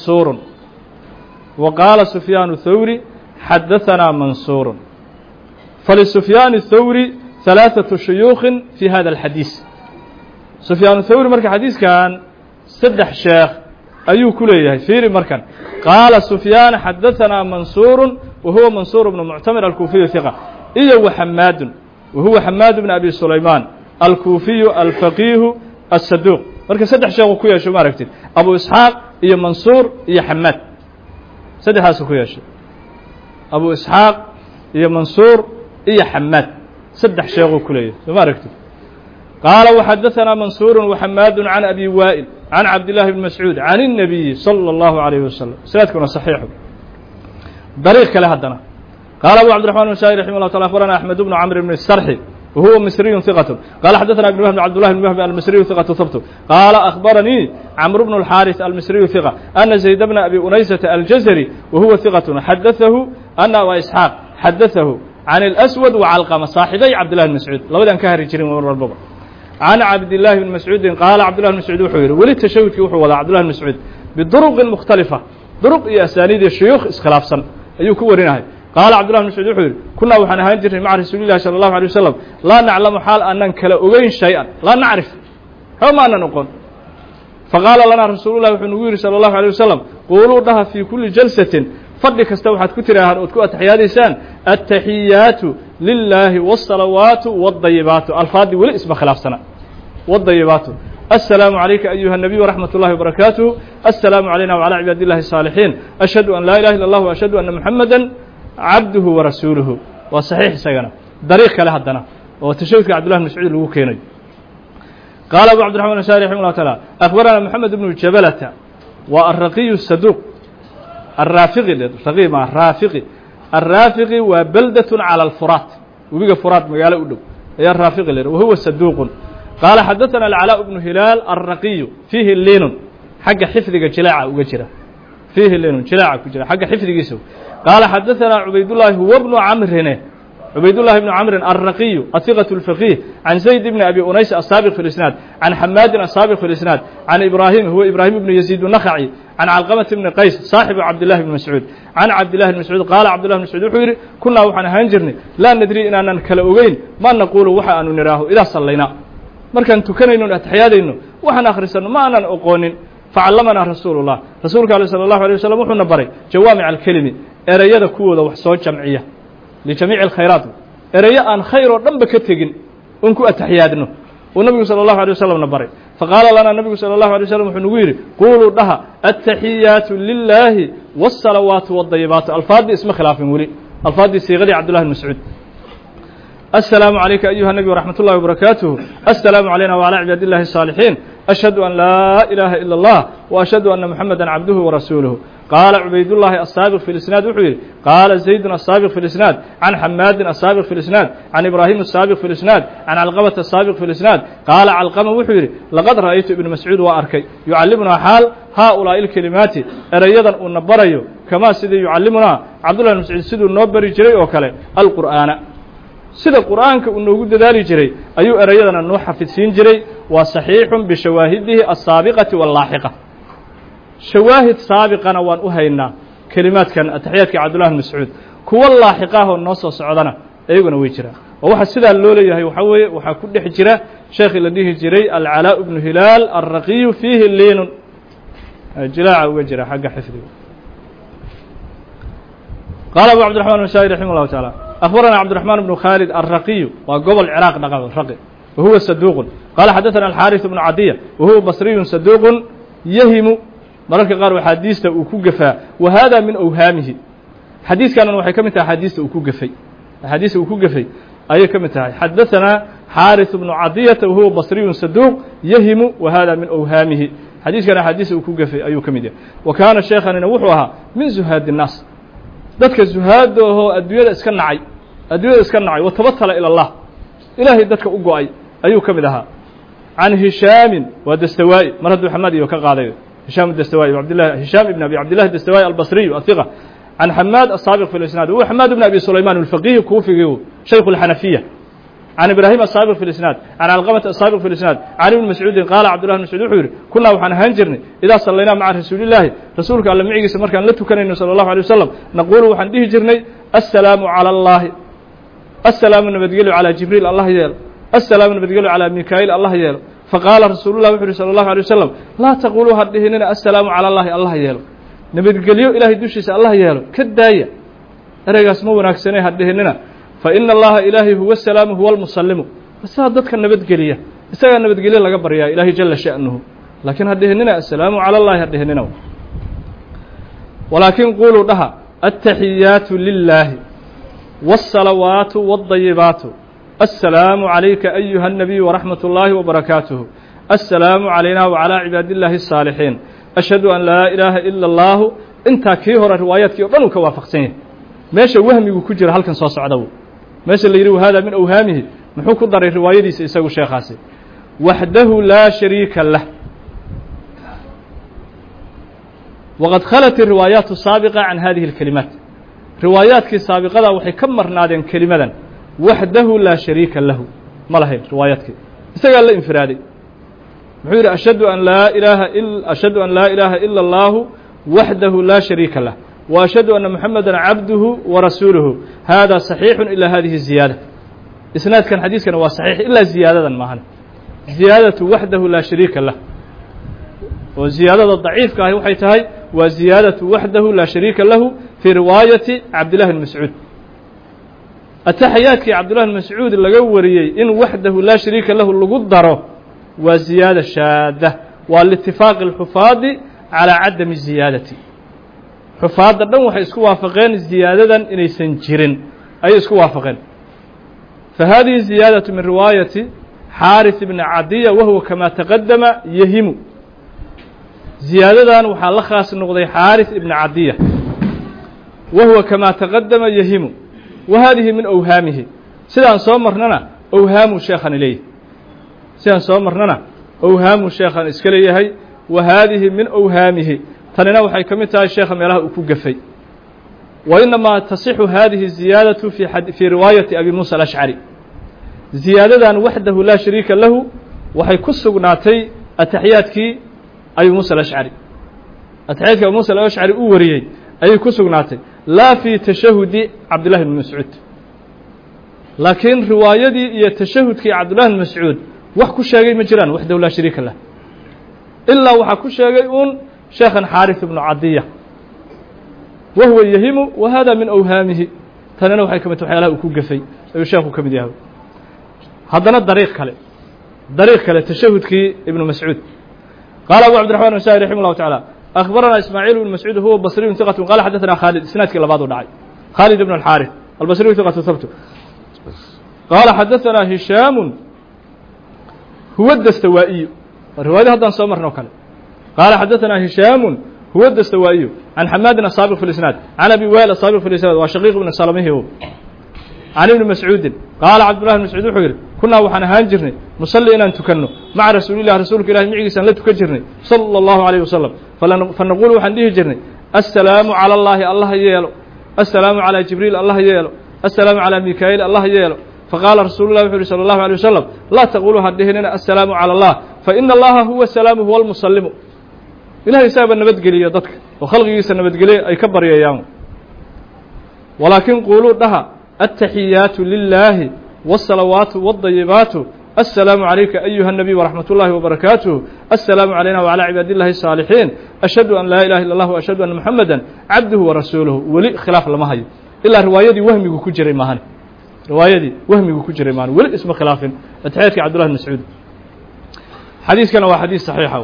منصور فلسفيان الثوري 3 شيوخ في هذا الحديث سفيان الثوري مركا حديث كان 3 شيخ أيو كليه فيري مركا قال سفيان حدثنا منصور وهو منصور بن معتمر الكوفي ثقة وهو حماد بن أبي سليمان الكوفي الفقيه الصدوق مركا 3 شيخ كويا شو ماركتين أبو إسحاق إيا منصور إيا حماد 3 كويا شو أبو إسحاق إيا منصور إيه حماد 3 شيخ كليه ما ركتب قال وحدثنا منصور وحماد عن أبي وائل عن عبد الله بن مسعود عن النبي صلى الله عليه وسلم سنتكون صحيح طريق لهدنا قال أبو عبد الرحمن النسائي رحمه الله تعالى أخبرنا أحمد بن عمرو بن السرحي وهو مصري ثقة قال حدثنا ابن وهب عبد الله بن وهب المصري ثقة ثبت قال أخبرني عمرو بن الحارث المصري ثقة أن زيد بن أبي أنيسة الجزري وهو ثقة حدثه أن وإسحاق حدثه عن الأسود وعلقمة صاحبي عبد الله بن مسعود لو أن كهر يجري من البابا عن عبد الله بن مسعود قال عبد الله بن مسعود وحوير ولد تشهد في وحو عبد الله بن مسعود بطرق مختلفة طرق أسانيد الشيوخ اسخلاف سن أيو كورينها قال عبد الله بن مسعود وحوير كنا وحنا هنجر مع رسول الله صلى الله عليه وسلم لا نعلم حال أن كلا أغين شيئا لا نعرف ما أننا نقول فقال لنا رسول الله صلى الله عليه وسلم قولوا لها في كل جلسة فضلك استوحت كترها أتكو أتحياديسان التحيات لله والصلوات والضيبات الفاضي ولا اسم خلاف سنة والضيبات السلام عليك أيها النبي ورحمة الله وبركاته السلام علينا وعلى عباد الله الصالحين أشهد أن لا إله إلا الله وأشهد أن محمدا عبده ورسوله وصحيح سيغنا طريق لهدنا وتشوك عبد الله بن مسعود الوكيني قال أبو عبد الرحمن النسائي رحمه الله تعالى أخبرنا محمد بن جبلة والرقي الصدوق الرافقي وبلدة على الفرات وبقى فرات مقالة أدو هي الرافقي وهو صدوق قال حدثنا العلاء بن هلال الرقي فيه اللين حق حفظك جلاعة وجرة فيه اللين جلاعة وجرة حق حفظك يسو قال حدثنا عبيد الله هو ابن عمرو هنا عبيد الله بن عمرو الرقي الثقة الفقيه عن زيد بن أبي أنيس السابق في الإسناد عن حماد السابق في الإسناد عن إبراهيم هو إبراهيم بن يزيد النخعي عن علقمة بن قيس صاحب عبد الله بن مسعود عن عبد الله بن مسعود قال عبد الله بن مسعود وحيري كنا وحنا هنجرني لا ندري إننا نكلؤين ما نقول وحا أن نراه إذا صلينا مركان تكنين أتحيادين وحنا أخرسنا ما أنا أقونين facallamana rasuulullah rasuulka ale sala allahu alay wasalam wuxuuna baray jawaamic alkelimi ereyada kuwooda wax soo jamciya lijamiici alkhayraat ereyo aan khayr oo dhanba ka tegin un ku ataxiyaadno uu nabigu salى الlahu عalيه wasalamna baray faqaala lanaa nabigu salى الlahu عalيه waslm wuxuu nagu yidhi quluu dhaha aلtaxiyaatu lilaahi wالsalawaatu wالdayibaatu alfaaddii isma khilaafin weli alfaaddii siiqadii cabdullah bn mascuud السلام عليك أيها النبي ورحمة الله وبركاته السلام علينا وعلى عباد الله الصالحين أشهد أن لا إله إلا الله وأشهد أن محمدا عبده ورسوله قال عبيد الله السابق في الإسناد وحير قال زيد السابق في الإسناد عن حماد السابق في الإسناد عن إبراهيم السابق في الإسناد عن علقمة السابق في الإسناد قال علقمة وحير لقد رأيت ابن مسعود وأركي يعلمنا حال هؤلاء الكلمات أريضا ونبريو كما سيدي يعلمنا عبد الله بن مسعود سيدو نوبري جري وكله القرآن sida qur'aanka uu noogu dadaali jiray ayuu erayadana noo xafidsiin jiray waa saxiixun bishawaahidihi asaabiqati wallaaxiqa shawaahid saabiqana waan u haynaa kelimaadkan ataxiyaadka cabdullah bn mascuud kuwa laaxiqaahoo noo soo socdana iyaguna way jiraan oo waxa sidaa loo leeyahay waxaa weeye waxaa ku dhex jira sheekhii la dhihi jiray alcalaa bnu hilaal alraqiyu fiihi liinun jilaaca uga jira xagga xifdiga qaala abu cabdiraxman masaa'i raximah llahu tacaala أخبرنا عبد الرحمن بن خالد الرقي وقبل العراق نقل الرقي وهو صدوق قال حدثنا الحارث بن عدية وهو بصري صدوق يهم مرك قالوا حديثه وكوجفا وهذا من أوهامه حديث كان وحي كمتها حديث وكوجفي حديث وكوجفي أي كمتها حدثنا حارث بن عدية وهو بصري صدوق يهم وهذا من أوهامه حديث كان حديث وكوجفي أي كمتها وكان الشيخان نوحها من زهاد الناس dadka zuhaada oo adduunyada iska nacay wa tabatala ila Allah ilaahay dadka u go'ay ayuu kamid ahaa an hisham wa dastawai maradu hamad iyo ka qaaday hisham dastawai abdullah hisham ibn abi abdullah dastawai al-basri athiqa an hamad as-sabiq fi al-isnad wa hamad ibn abi sulaiman al-faqih kufi shaykh al-hanafiyya عن إبراهيم السابق في الإسناد عن علقمة السابق في الإسناد عن ابن مسعود قال عبد الله بن مسعود وحير كنا وحنا هنجرني إذا صلينا مع رسول الله رسولك على معي سمر كان لتكن صلى الله عليه وسلم نقول وحن به جرني السلام على الله السلام نبتقله على جبريل الله يال السلام نبتقله على ميكائيل الله يال فقال رسول الله صلى الله عليه وسلم لا تقولوا هدهننا السلام على الله يال نبتقله إلهي دوشيس الله يال كداية أرجع اسمه وناكسنه هدهننا فإن الله إلهي هو السلام هو المسلم بس هذا كان نبت قلية إسا نبت قلية لقبر يا إلهي جل شأنه لكن هدهننا السلام على الله هدهننا ولكن قولوا لها التحيات لله والصلوات والضيبات السلام عليك أيها النبي ورحمة الله وبركاته السلام علينا وعلى عباد الله الصالحين أشهد أن لا إله إلا الله انت كيهر روايات كيهر كوافقتين ماشي وهمي كجر هل كان صاص عدو ماشي اللي يروي هذا من أوهامه محوك ضر الرواية دي سيساوي شيخاسي وحده لا شريك له وقد خلت الروايات السابقة عن هذه الكلمات روايات السابقة وحي كمر نادين كلمة وحده لا شريك له ما لهي رواياتك استقال الانفرادي محير أشهد أن لا إله إلا الله وحده لا شريك له وأشهد أن محمدا عبده ورسوله هذا صحيح إلا هذه الزيادة إسناد كان حديث كان هو صحيح إلا زيادة معنا زيادة وحده لا شريك له وزيادة الضعيف كهي وحيتهاي وزيادة وحده لا شريك له في رواية عبد الله بن مسعود التحيات عبد الله بن مسعود اللي قوريي إن وحده لا شريك له اللي قدره وزيادة شاذة والاتفاق الحفاظ على عدم الزيادة حفاظ دن waxay isku waafaqeen ziyaadadan inaysan jirin ay isku waafaqeen فهذه زيادة من رواية حارث بن عدية وهو كما تقدم يهم زيادة وحا لا خاص نقضي حارث بن عدية وهو كما تقدم يهم وهذه من أوهامه سيدان صومرنا أوهام شيخنا إليه سيدان صومرنا أوهام شيخنا إسكاليه وهذه من أوهامه تننا waxay kamid tahay sheekha meelaha uu ku gafay وإنما تصح هذه الزيادة في رواية أبي موسى الأشعري زيادة وحده لا شريك له waxay ku sugnaatay ataxiyaadkii أبي موسى الأشعري ataxiyaadkii أبي موسى الأشعري uu wariyay ayay ku sugnaatay لا في تشهد عبد الله بن مسعود لكن روايدي iyo tashahudkii عبد الله بن مسعود wax ku sheegay ma jiraan وحده لا شريك له إلا waxaa ku sheegay un شheekhan xاariث بن cadية وهuوa yhimu وhذا min أwhaamihi tanina waxay ka mid tahay waxyaalaha uu ku gafay ayuu sheekhu ka mid yahay haddana dariiq kale tashahudkii ibnu mascuud qaala abu cabdiرaحman النسائي رaximه الlahu taعالى أخبرنا إسماعيل بن مسعود هو بصري ثقة قال حدثنا خالد isناadkii labaad u dhacay خالد بن الحارث البصري ثقة ثبت قال حدثنا هشام هو الدستوائي الرواية haddaan soo marno kale قال حدثنا هشام هو الدستوائي عن حماد السابق في الإسناد عن أبي وائل السابق في الإسناد وشقيق بن سلمه عن ابن مسعود قال عبد الله بن مسعود wuxuu yihi كuنaa waxaan ahaan jirnay نuصلي inaan tukano maعa rasuuli الlah rasuulka ilahi micigiisaan la tukan jirnay صلى الله عليه وسلم فنقول waxaan dhihi jirnay السلام على اللahi allah yeelo السلام على جiبريل allah yeelo السلام على ميكائيل allah yeelo فقال رsuل الله وxuu yihi صلى الله عليه وسلم لا تقولوا ha dhihinina السلام على الله فإن اللaha هuوa السلام هuوa المسلم ilahay isaaba nabadgeliya dadka oo khalqigiisa nabadgelye ay ka baryayaan walaakin quuluu dhaha التaحiyaaت للaahi والصلaوaaت والضayiبaaت السلام عaليka أيuهa النبي ورحمaة اللahi وبaرaكاaته السلام علينا وعلى عباad اللahi الصاaلحين أشهد أن لا إله إلا الله وأشهد أن محمدا عبده ورasuuله weli khiلاaf lama hayo ilaa riwaayadii whmigu ku jiray maahan weli isma khilaafin atexyaadkii cabdالله بن مسعوud xadiiskana waa xadiiث صaحيixa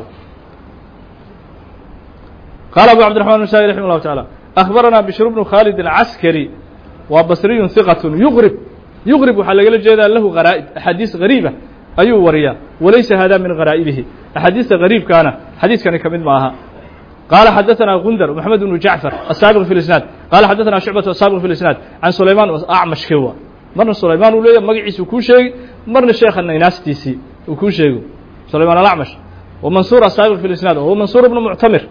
قال أبو عبدالرحمن النسائي رحمه الله تعالى أخبرنا بشر بن خالد العسكري وبصري ثقة يغرب waxaa lagala jeedaa lahu غرائب أحاadiiث غريبة ayuu wariyaa walaysa hذا min غرائبه أحاadiiثta غريبkaana xadiiثkani ka mid ma aha قال حدثنا غندر محمد بن جعفر السابق في الإسناد قال حدثنا شعبة السابق في الإسناد عن سليمان أعمش كوا marna سليمان uu leeyahay magaciisa kuu sheegay marna sheekha naynastiisii uu kuu sheego سليمان الأعمش ومنصور السابق في الإسناد وهو منصور بن معتمر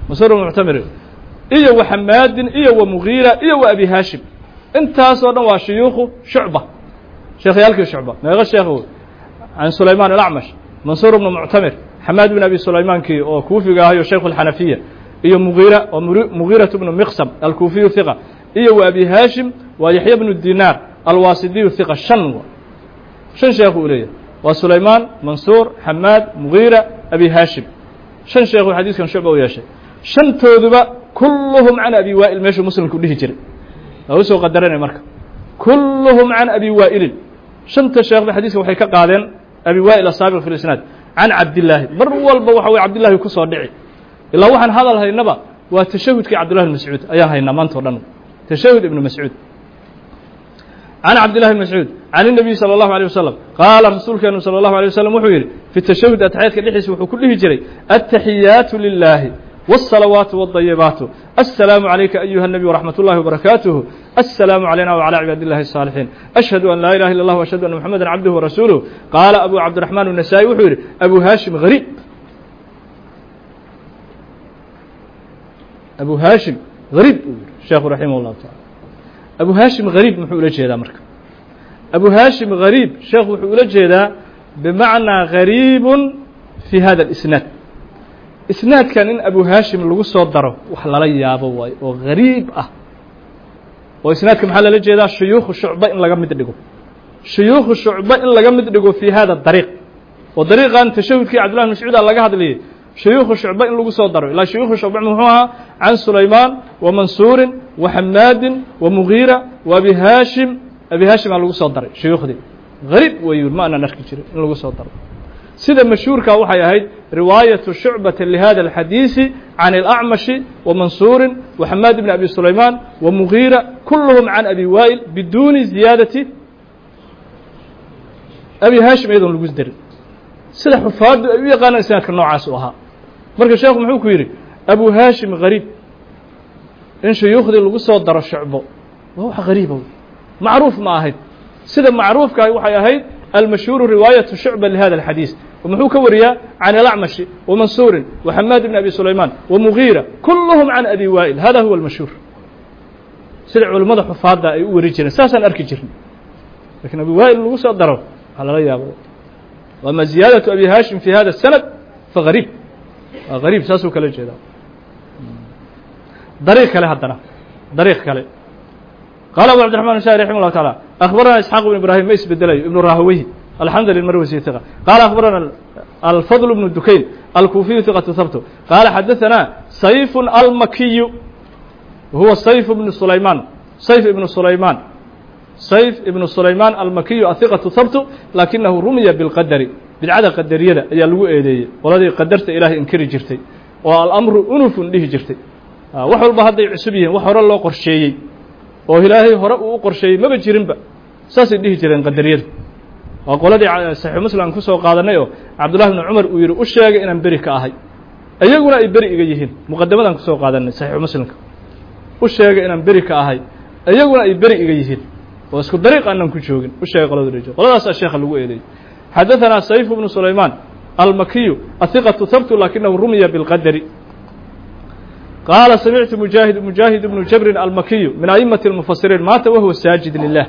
iyo وحماad iyo ومغيرة iyo وأبي هاشم intaasoo dhan waa شhyuuخu شhuعبة sheekhyaalkii شhuعبة meeqo sheekh عن سليمان الأعمش منصور بن معتمر حماad بن أبي سليماnkii oo kuufiga ahayo شhيkh الحنفية iyo مغيرة بن مقسم الكوفي ثقة iyo وأبي هاشم waa يحيى بن الديناr الواسدي ثقة شhan sheekh uu leeyahy waa سليمان منصور حماad مغيرة أبي هاشم شhan sheekhu xadiiskan شhuعبة u yeeshay shantooduba kulluhum can abi waa'il meeshuu muslimku dhihi jiray waa u soo qadaranay marka kulluhum can abi waa'ilin shanta sheekhba xadiiska waxay ka qaadeen abi waa'il asaabiq fi lisnaad can cabdillaahi mar walba waxa weye cabdillahi ku soo dhici ilaa waxaan hadal haynaba waa tashahudkii cabdullahi bn mascuud ayaan haynaa maanta o dhan tashahud ibnu mascuud can cabdillahi bn mascuud can الnabiy salى الlahu عalيه wasalam qaala rasuulkeenu salى الlahu عalيه wasalam wuxuu yidhi fi tashahud atexyaadka dhexdiisa wuxuu ku dhihi jiray التaxiyaatu lilaahi والصلaوaaت والضayiبaaت السلام عليka أيuهa النبي ورحمaة اللahi وبaرaكاaته السلام علينا وعلى عباad اللahi الصالحين أشهد أن لا إله إلا الله وأشهد أن محمدا عبده ورسوله قال أبو عبدالرحمن النسائي wuxuu yihi أبو هاشم غريب أبو هاشم غريب شheekhu رaحimه الله taعالى أبو هاشم غريب muxuu ula jeedaa marka أبو هاشم غريب sheekhu wuxuu ula jeedaa بمعنىa غريب في هذا الإسناad isnaadkan in abu haashim lagu soo daro wax lala yaabo waayo oo غariib ah oo isnaadka maxaa lala jeedaa shuyuukhu shucba in laga mid dhigo shuyuukhu shucba in laga mid dhigo fii hada dariiq oo dariiqan tashahudkii cabdullah bn mascuud laga hadlayay shuyuukhu shucba in lagu soo daro ilaa shuyuukhu shucba muxuu ahaa can sulaymaan wa mansuurin wa xamaadin wa mugiira wa abi haashim aa lagu soo daray shuyuukhdii غariib weyu ma aanan arki jirin in lagu soo daro sida mashhuurka waxay ahayd riwaayaةu شhucbaةa لhada الxadiiثi can الأcmaشhi وmansuuri وxamaad بn abi sulaymaan وmugiira kulluhum can abi waa'il biduuni ziyaadaةi abi haashim iyadoon lagu darin sida xufaaddu ay u yaqaanaan isnaadka noocaas u ahaa marka sheekhu muxuu ku yidhi abu haashim غariib in shuyuukhdii lagu soo daro shucbo waa wax غariiba macruuf ma ahayd sida macruufka waxay ahayd المشهور رواية شعبة لهذا الحديث ومحوك وريا عن الأعمش ومنصور وحماد بن أبي سليمان ومغيرة كلهم عن أبي وائل هذا هو المشهور سرع علماء حفاظ ورجل ساسا أركي جرن لكن أبي وائل الوسط ضرب على غيابه وأما زيادة أبي هاشم في هذا السند فغريب غريب ساسو كلا جدا طريق كلا حدنا طريق كلا قال أبو عبد الرحمن النسائي رحمه الله تعالى أخبرنا إسحاق بن إبراهيم ميس بدلي ابن راهويه الحمد لله المروزي ثقة قال أخبرنا الفضل بن الدكين الكوفي ثقة ثبت قال حدثنا سيف المكي وهو سيف بن سليمان سيف بن سليمان المكي الثقة ثبت لكنه رمي بالقدر بالعادة قدرية ayaa lagu eedeeyay qoladii qadarta ilaahay inkiri jirtay oo al-amru unufun dhihi jirtay wax walba hadday cusub yihiin wax hore loo qorsheeyay oo ilaahay hore uu qorsheeyay maba jirinba saasay dhihi jireen qadariyada waa qoladii saxiix muslim ku soo qaadanay oo Abdullah ibn Umar uu yiri u sheegay inaan bari ka ahay ayaguna ay bari iga yihiin muqaddamadan ku soo qaadanay saxiix muslimka u sheegay inaan bari ka ahay ayaguna ay bari iga yihiin oo isku dariiq aanan ku joogin u sheegay qolada rijo qoladaas sheekha lagu eedeeyay حدثنا سيف بن سليمان المكي الثقة ثبت لكنه رمي بالقدر قال سمعت مجاهد بن جبر المكي من أئمة المفسرين مات وهو ساجد لله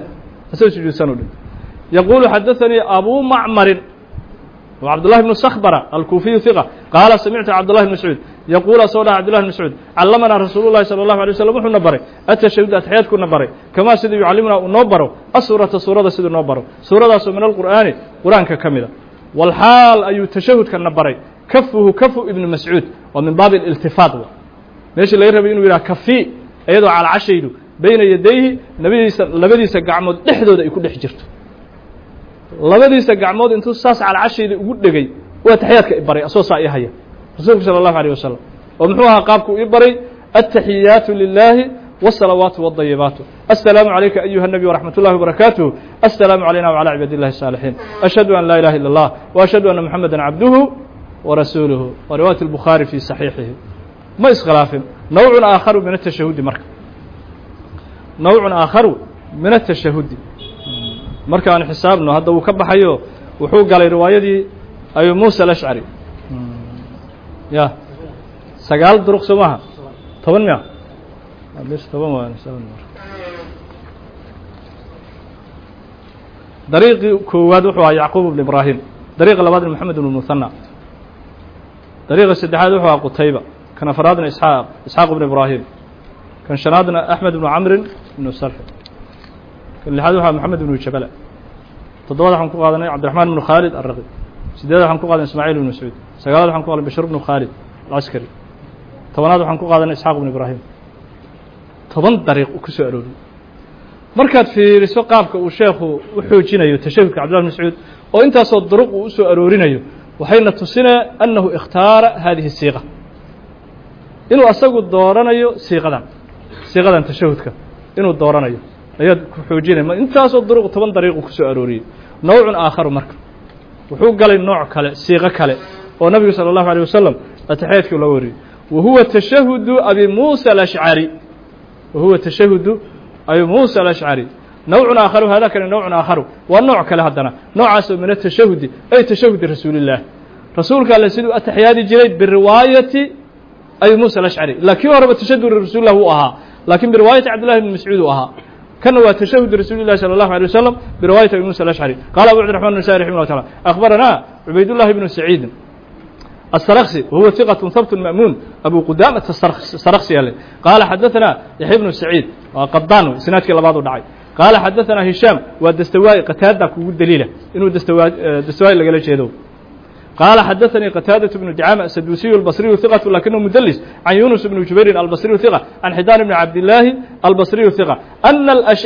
يقول حدثني أبو معمر وعبد الله بن صخبرة الكوفي ثقة قال سمعت عبد الله بن مسعود يقول صلى عبد الله بن مسعود علمنا رسول الله صلى الله عليه وسلم وحنا نبري التشهد أتحياتكم نبري كما سيد يعلمنا نبرو السورة سيد نبرو سورة من القرآن قرآن ككاملة والحال أي تشهد كنبري كفه كف ابن مسعود ومن باب الالتفات ماشي اللي يربي إنه يرى كفي أيضا على عشيده بين يديه لبدي سقعمود لحدود يكون حجرته labadiisa gacmood intuu saas calcashayda ugu dhagay waa taxiyaadka ibaray asoo saa ihaya rasuulku sallallahu alayhi wasallam oo muxuu ahaa qaabku ibaray at-tahiyatu lillahi was-salawatu wad-tayyibatu assalamu alayka ayyuha an-nabiy wa rahmatullahi wa barakatuh assalamu alayna wa ala ibadillahi salihin ashhadu an la ilaha illa allah wa ashhadu anna muhammadan abduhu wa rasuluhu wa riwayat al-bukhari fi sahihihi ma iskhilaafin naw'un aakharu min at-tashahhud marka naw'un aakharu min at-tashahhud markaan xisaabno hadda uu ka baxayo wuxuu galay riwaayadii ayu Musa al-Ash'ari ya sagaal duruq soomaha 10 miya bis 10 waan sababnaa dariiqi koowaad wuxuu ahaa Yaqub ibn Ibrahim dariiqa labaad Muhammad ibn Musanna dariiqa saddexaad wuxuu ahaa Qutayba kana faraadna Ishaq ibn Ibrahim kan shanaadna Ahmad ibn Amr ibn Sarh اللي هذا محمد بن جبل تضوّد عن قاضي عبد الرحمن بن خالد الرغي سداد عن قاضي إسماعيل بن مسعود سجاد عن قاضي بشر بن خالد العسكري تواناد عن قاضي إسحاق بن إبراهيم تضن طريق وكسرون مركز في رسول قابك وشيخ وحوجنا يتشابك عبد الله بن مسعود وأنت صدرق وسأرورنا وحين تصنع أنه اختار هذه الصيغة إنه أسقط دورنا صيغة تشابك إنه دورنا ayaad ku xoojinay ma intaas oo duruq 10 dariiqo ku soo arooriyay nooc aakhar marka wuxuu galay nooc kale siiqo kale oo nabiga sallallahu alayhi wasallam ataxiyaadku la wariyay وهو تشهد أبي موسى الأشعري وهو تشهد أبي موسى الأشعري نوع آخر هذا كان نوع آخر والنوع كله هذا نوع من التشهد أي تشهد رسول الله رسولك على سيد التحيات جريد بالرواية أبي موسى الأشعري لكن هو تشهد رسول الله وها لكن برواية عبد الله بن مسعود وها كان هو تشهد رسول الله صلى الله عليه وسلم برواية ابن موسى الأشعري قال أبو عبد الرحمن النسائي رحمه الله تعالى أخبرنا عبيد الله بن سعيد السرخسي وهو ثقة ثبت مأمون أبو قدامة السرخسي قال حدثنا يحيى بن سعيد وقضان سنات كلا بعض الدعاء قال حدثنا هشام والدستوائي قتادة كود دليله إنه دستوائي اللي قال شيء قال حدثني قتادة بن دعامة السدوسي البصري ثقة لكنه مدلس عن يونس بن جبير البصري ثقة عن حدان بن عبد الله البصري ثقة أن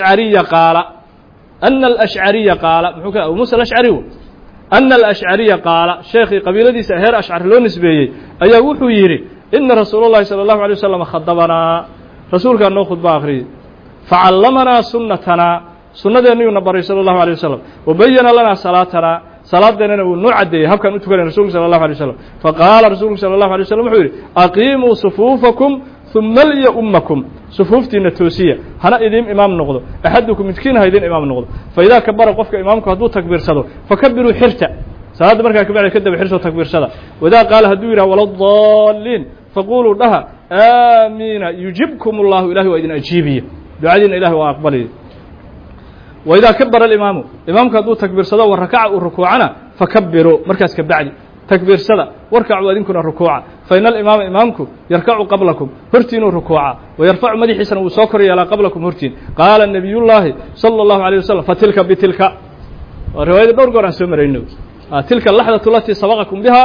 الأشعري قال أو موسى الأشعري أن الأشعري قال شيخي قبيلة سهر أشعر لون نسبيه أي وحو يري إن رسول الله صلى الله عليه وسلم خطبنا رسول كان نأخذ بآخره فعلمنا سنة النبي صلى الله عليه وسلم وبين لنا صلاتنا صلاة ديننا ونعدي هب كان أتكلم رسول صلى الله عليه وسلم فقال رسول صلى الله عليه وسلم حوري أقيموا صفوفكم ثم ليؤمكم صفوفتي التوسية هنا إذن إمام نغضو أحدكم مسكين هيدين إمام نغضو فإذا كبر قفك إمامك هدو تكبير صدو فكبروا حرتا صلاة مركا كبير كده بحرسة تكبير صدو وإذا قال هدويرا ولا الضالين فقولوا لها آمين يجيبكم الله إلهي وإذن أجيبي دعادين إلهي وأقبلي وإذا كبر الإمام إمامك هدو تكبير صدو والركع والركوعنا فكبروا مركز كبعدي تكبير صدى واركعوا أذنكم الركوع فإن الإمام إمامكم يركع قبلكم هرتين الركوع ويرفع مدي حسن وسكر يلا قبلكم هرتين قال النبي الله صلى الله عليه وسلم فتلك بتلك ورواية دور قرآن سمرينه تلك اللحظة التي سبقكم بها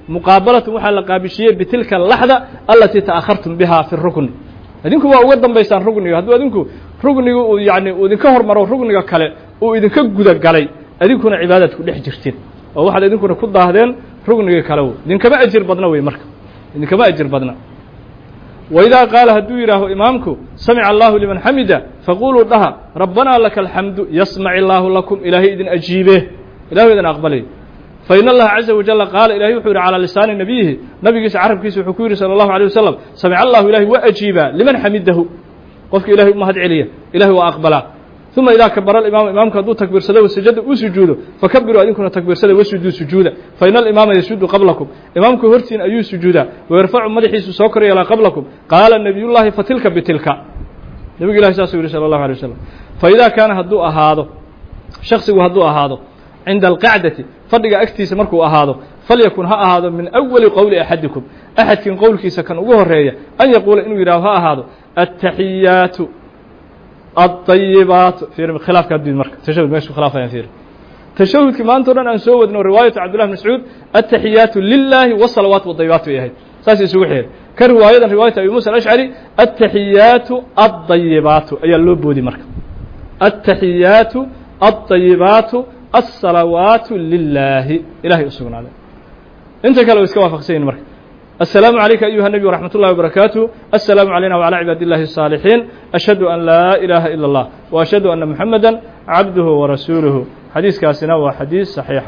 muqaabalatun waxaa la qaabishiyey bitilka laxda alatii ta'akhartum biha fi rukni idinku waa uga dambaysaan rugniga hadduu idinku rugniga uu yani uu idinka hormaro rugniga kale uu idinka guda galay idinkuna cibaadaad ku dhex jirteen oo waxaad idinkuna ku daahdeen rugniga kale idinkama ajir badna wey marka idinkama ajir badna waidaa qaala hadduu yidhaaho imaamku samica allahu liman xamida faquluu dhaha rabbanaa laka alxamdu yasmac illaahu lakum ilaahay idin ajiibe ilahay idin aqbalay fain allaha caza wajala qaala ilahay wuxuu yidhi calaa lisaani nabiyihi nabigiisa carabkiisa wuxuu ku yidhi salى allahu alيه wasalam samica allahu ilahay waa ajiibaa liman xamidahu qofka ilahay u mahad celiya ilahay waa aqbalaa uma idaa kabara alimaamu imaamku hadduu takbiirsado wasajada uu sujuudo fakabiruu adinkuna takbiirsada wasjuduu sujuuda faina alimaama yasujudu qablakum imaamku hortiin ayuu sujuudaa wayarfacu madaxiisu soo kor yeelaa qablakum qaala nabiyullahi fatilka bitilka nabigu ilahi saasuu yihi salى allahu alيه wasalam faidaa kaana hadduu ahaado shaksigu hadduu ahaado cinda alqacdati fadhiga agtiisa markuu ahaado falyakun ha ahaado min awali qowli axadikum axadkin qowlkiisa kan ugu horeeya an yaquula inuu yidhahho ha ahaado aلtaxiyaatu الطيبات في خلاف كدين مرك تشهد ماشي خلاف يعني فيه تشهد كمان ترى أن سود إنه رواية عبد الله بن مسعود التحيات لله والصلوات والطيبات وياهي ساس يسوي كرواية رواية أبي موسى الأشعري التحيات الطيبات أي اللب ودي مرك التحيات الطيبات الصلوات لله إلهي أسقنا عليه أنت كلو إسكوا فقسين مرك السلام عليك أيها النبي ورحمة الله وبركاته السلام علينا وعلى عباد الله الصالحين أشهد أن لا إله إلا الله وأشهد أن محمدا عبده ورسوله حديث كاسنا وحديث صحيح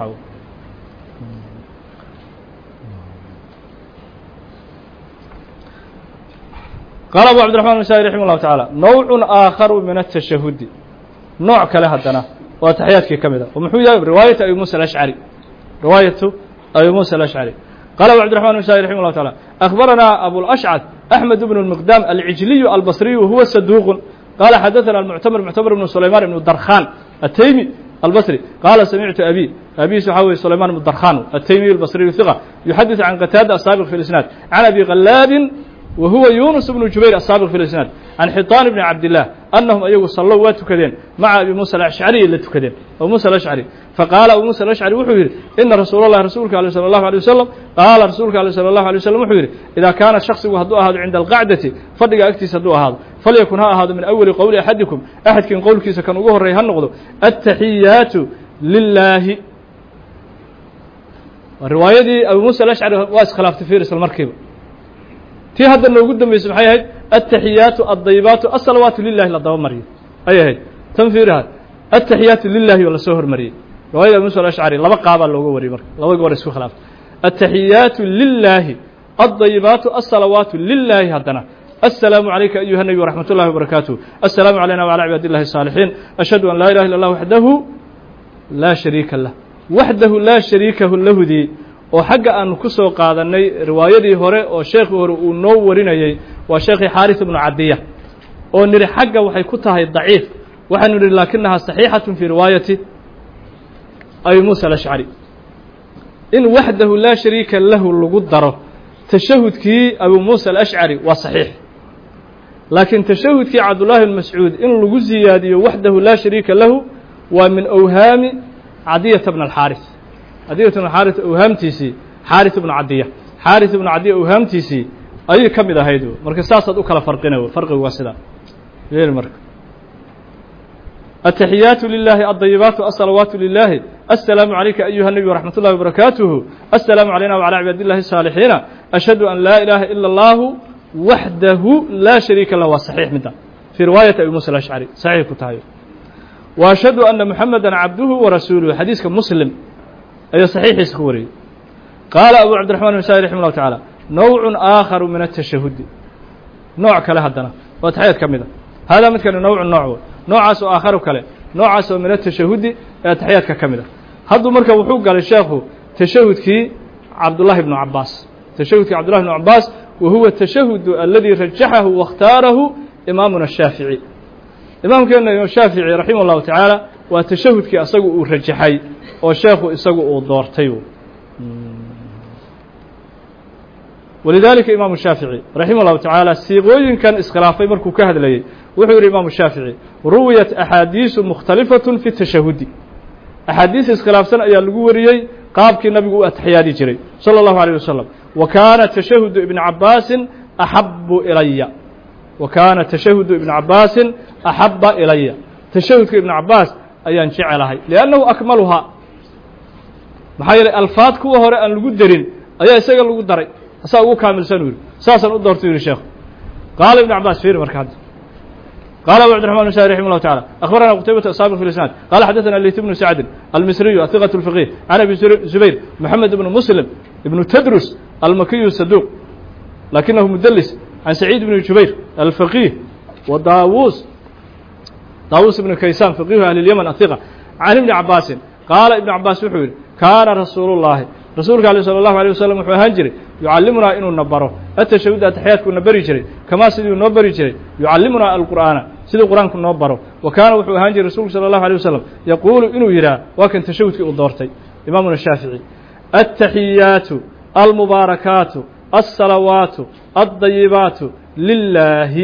قال أبو عبد الرحمن النسائي رحمه الله تعالى نوع آخر من التشهد نوع كلهدنا وتحياتك كمذا ومحوية رواية أبي موسى الأشعري رواية أبي موسى الأشعري قال أبو عبد الرحمن النسائي رحمه الله تعالى أخبرنا أبو الأشعث أحمد بن المقدام العجلي البصري وهو صدوق قال حدثنا معتمر بن سليمان بن الدرخان التيمي البصري قال سمعت أبي سحاوي سليمان بن الدرخان التيمي البصري ثقة يحدث عن قتادة السابق في الإسناد عن أبي غلاب وهو يونس بن جبير السابق في الإسناد عن حيطان بن عبد الله أنهم أيوه صلوا واتكدين مع أبي موسى الأشعري اللي تكدين أبو موسى الأشعري فقال أبو موسى الأشعري وحوير إن رسولك عليه صلى الله عليه وسلم قال رسولك عليه صلى الله عليه وسلم وحوير إذا كان الشخص وهدوء هذا عند القعدة فدق أكتس هدوء هذا فليكن هذا من أول قول أحدكم أحد كان قول كيس كان وجوه الريهان نقضوا التحيات لله الرواية دي أبو موسى الأشعري واس خلاف تفيرس المركب تي هذا اللي قدام بيسمحيه التحيات الطيبات الصلوات لله لا ضوء مريم أي هي تنفيرها التحيات لله ولا سهر مريم رواية موسى الأشعري لا بقى على لوجو وري لا بقى وري خلاف التحيات لله الطيبات الصلوات لله هدنا السلام عليك أيها النبي ورحمة الله وبركاته السلام علينا وعلى عباد الله الصالحين أشهد أن لا إله إلا الله وحده لا شريك له وحده لا شريك له ذي وحق أن كسو قادني رواية هوري وشيخ هوري ونوريني وشيخ حارث بن عدية ونري حق وحي كتها ضعيف وحنري لكنها صحيحة في رواية أبي موسى الأشعري إن وحده لا شريك له لقدره تشهد كي أبو موسى الأشعري وصحيح لكن تشهد كي عبد الله المسعود إن لقو زيادي وحده لا شريك له ومن أوهام عدية بن الحارث عدية بن الحارث أوهامتيسي حارث بن عدية أوهامتيسي أي كم إذا هيدو مركز ساسد أكلا فرقنا فرق واسدا غير مركز التحيات لله الطيبات الصلوات لله السلام عليك أيها النبي ورحمة الله وبركاته السلام علينا وعلى عباد الله الصالحين أشهد أن لا إله إلا الله وحده لا شريك له وصحيح منه في رواية أبي موسى الأشعري صحيح كتايو وأشهد أن محمدا عبده ورسوله حديث مسلم أي صحيح سكوري قال أبو عبد الرحمن النسائي رحمه الله تعالى نوع آخر من التشهد نوع كلهدنا وتحيات كمذا هذا مثل نوع آخر كله نوع من التشهد تحيات كمذا هذا مركب وحوق قال الشيخ تشهد كي عبد الله بن عباس وهو التشهد الذي رجحه واختاره إمامنا الشافعي إمام كان الشافعي رحمه الله تعالى وتشهد كي أصدقوا رجحي والشيخ أصدقوا دورتيو ولذلك إمام الشافعي رحمه الله تعالى سيغوين كان إسخلافي مركو كهد لي وحور إمام الشافعي رويت أحاديث مختلفة في التشهد أحاديث إسخلاف سنة يلقوريي qaabkii nabigu u atxiyaadi jiray salى الlahu عalيه wasalam wa kaana tashahudu ibni cabaasin axabu ilaya wa kaana tashahudu ibni cabaasin axaba ilaya tashahudka ibn cabaas ayaan jecelahay liannahu akmaluhaa maxaa yeelay alfaad kuwa hore aan lagu derin ayaa isaga lagu daray asaa ugu kaamilsan u yidhi saasaan u doortu yidhi sheekhu qaala ibn cabaas fiiri marka hadda قال أبو عبد الرحمن النسائي رحمه الله تعالى أخبرنا قتيبة السابق في الإسناد قال حدثنا الليث بن سعد المصري الثقة الفقيه عن أبي زبير محمد بن مسلم بن تدرس المكي الصدوق لكنه مدلس عن سعيد بن جبير الفقيه وداووس بن كيسان فقيه أهل اليمن الثقة عن ابن عباس قال ابن عباس وحول كان رسول الله rasuulka alيه salى الlahu عalيه waslم wuxuu ahaan jiray yucallimunaa inuu na baro atashahud ataxiyaadkuu na bari jiray kamaa siduu noo bari jiray yucallimunaa alqur'aana siduu qur'aanku noo baro wa kaana wuxuu ahaan jiray rasulku salى الlahu عalيه waslم yaquulu inuu yidhaah waa kan tashahudkii uu doortay imaamuna shaafiعي aلtaxiyaatu almubaarakaatu الصalawaatu الdayibaatu lilaahi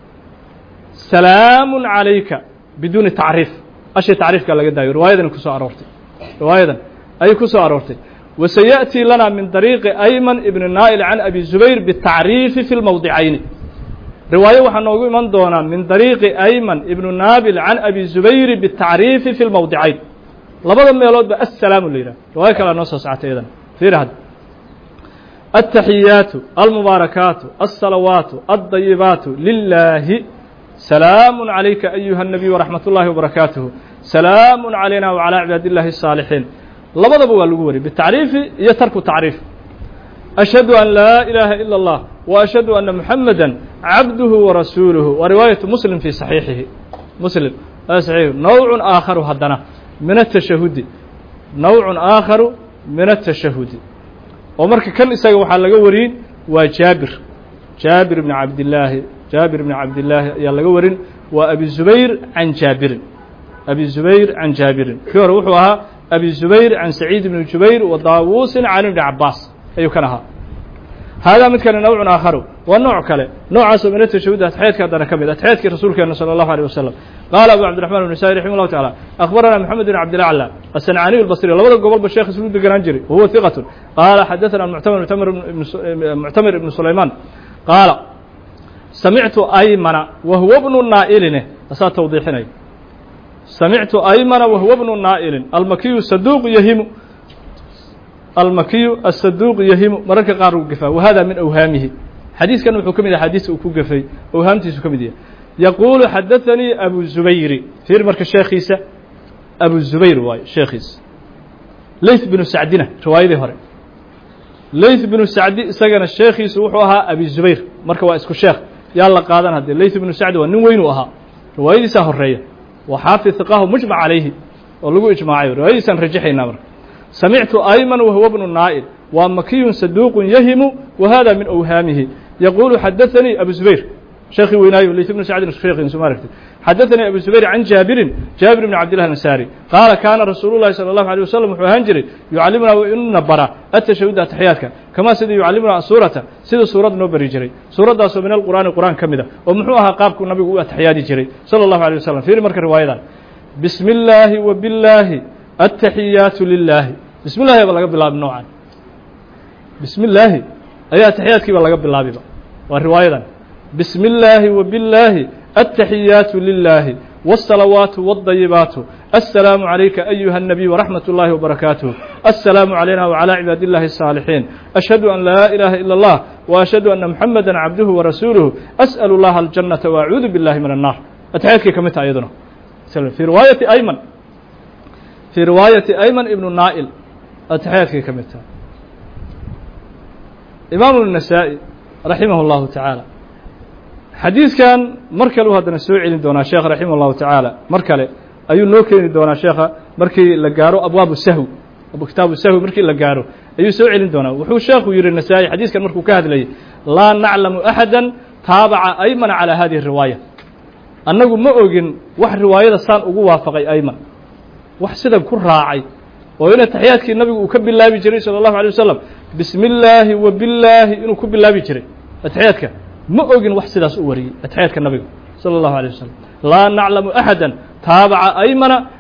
salaamu عalayka biduuni tacriif ashii tacriifkaa laga daayo riwaayadan kusoo aroortay riwaayadan ayay ku soo aroortay وسيأتي لنا من طريق أيمن بن نائل عن أبي زبير بالتعريف في الموضعين رواية waxaa noogu iman doonaa من طريق أيمن بن نابل عن أبي زبير بالتعريف في الموضعين labada meeloodba السلام la yidhah riwaayo kale noo soo socotay idan fiir had التحيات المباركات الصلوات الطيبات لله سلام عليك أيها النبي ورحمة الله وبركاته سلام علينا وعلى عباد الله الصالحين labadaba waa lagu wariyay bitacriifi iyo tarku tacriif ashhadu an laa ilaaha ila اllah wa ashhadu anna muxamada cabduhu warasuuluhu wa riwaayatu muslim fii saxiixihi muslim saxiix nawcun aakharu haddana min atashahudi nawcun aakharu min atashahudi oo marka kan isaga waxaa laga warin waa jaabir ibni cabdillaahi ayaa laga warin waa abi zubayr can jaabirin kii hore wuxuu ahaa أبي زبير عن سعيد بن جبير وطاووس عن ابن عباس أي كانها هذا مثل نوع آخر والنوع كله نوع من التشهد أتحياتك هذا كمل أتحياتك رسولك صلى الله عليه وسلم قال أبو عبد الرحمن النسائي رحمه الله تعالى أخبرنا محمد بن عبد الأعلى الصنعاني البصري لو قبل بالشيخ سلود الجرانجري وهو ثقة قال حدثنا معتمر بن سليمان قال سمعت أيمن وهو ابن النائل أسات توضيحنا سمعت أيمن وهو ابن النائل المكي الصدوق يهم مرك قارو قفا وهذا من أوهامه حديث كان حكم حديث أكو قفي أوهامتي سكم دي يقول حدثني أبو الزبير في مرك الشيخ عيسى أبو الزبير واي شيخ ليث بن سعدنا رواية هره ليث بن سعد سجن الشيخ سوحها أبي الزبير مرك واسكو الشيخ يلا قادنا هذا ليث بن سعد ونن وينوها رواية سهرية وحافظ ثقاه مجمع عليه ولقوا إجماعي رئيسا رجحنا مرة سمعت أيمن وهو ابن النائل ومكي صدوق يهم وهذا من أوهامه يقول حدثني أبو زبير شيخي ويناي وليث بن سعد الشيخ سماركت حدثني أبو زبير عن جابر بن عبد الله الأنصاري قال كان رسول الله صلى الله عليه وسلم وهنجري يعلمنا وإن برا التشهد تحياتك كما سيد يعلمنا السورة سيد سورة نوبري جري سورة داس من القرآن كمدة ومحوها قابك النبي تحياتي جري صلى الله عليه وسلم في مركز رواية بسم الله وبالله التحيات لله بسم الله يبقى قبل الله بنوعا بسم الله أي تحياتك يبقى قبل الله بيبقى والرواية بسم الله وبالله التحيات لله والصلوات والطيبات السلام عليك أيها النبي ورحمة الله وبركاته السلام علينا وعلى عباد الله الصالحين أشهد أن لا إله إلا الله وأشهد أن محمدا عبده ورسوله أسأل الله الجنة وأعوذ بالله من النار أتحياتك كمتى أيضا في رواية أيمن ابن النائل أتحياتك كمتى إمام النسائي رحمه الله تعالى حديث كان مركله هذا نسوي دونا شيخ رحمه الله تعالى مركله أيو نوكين دونا شيخ مركي لجارو أبواب السهو أبو كتاب السهو مركي لجارو أيو سوي دونا وحو شيخ يري النسائي حديث كان مركو كهذا لي لا نعلم أحدا تابع أيمن على هذه الرواية أنه ما أوجن واحد رواية صار أقوى وافقي أيمن واحد سيدا كل راعي وهنا تحياتك النبي وكب الله بجري صلى الله عليه وسلم بسم الله وبالله إنه كب الله بجري تحياتك ما أوجن واحد سيدا أوري تحياتك النبي صلى الله عليه وسلم لا نعلم أحدا تابع أيمن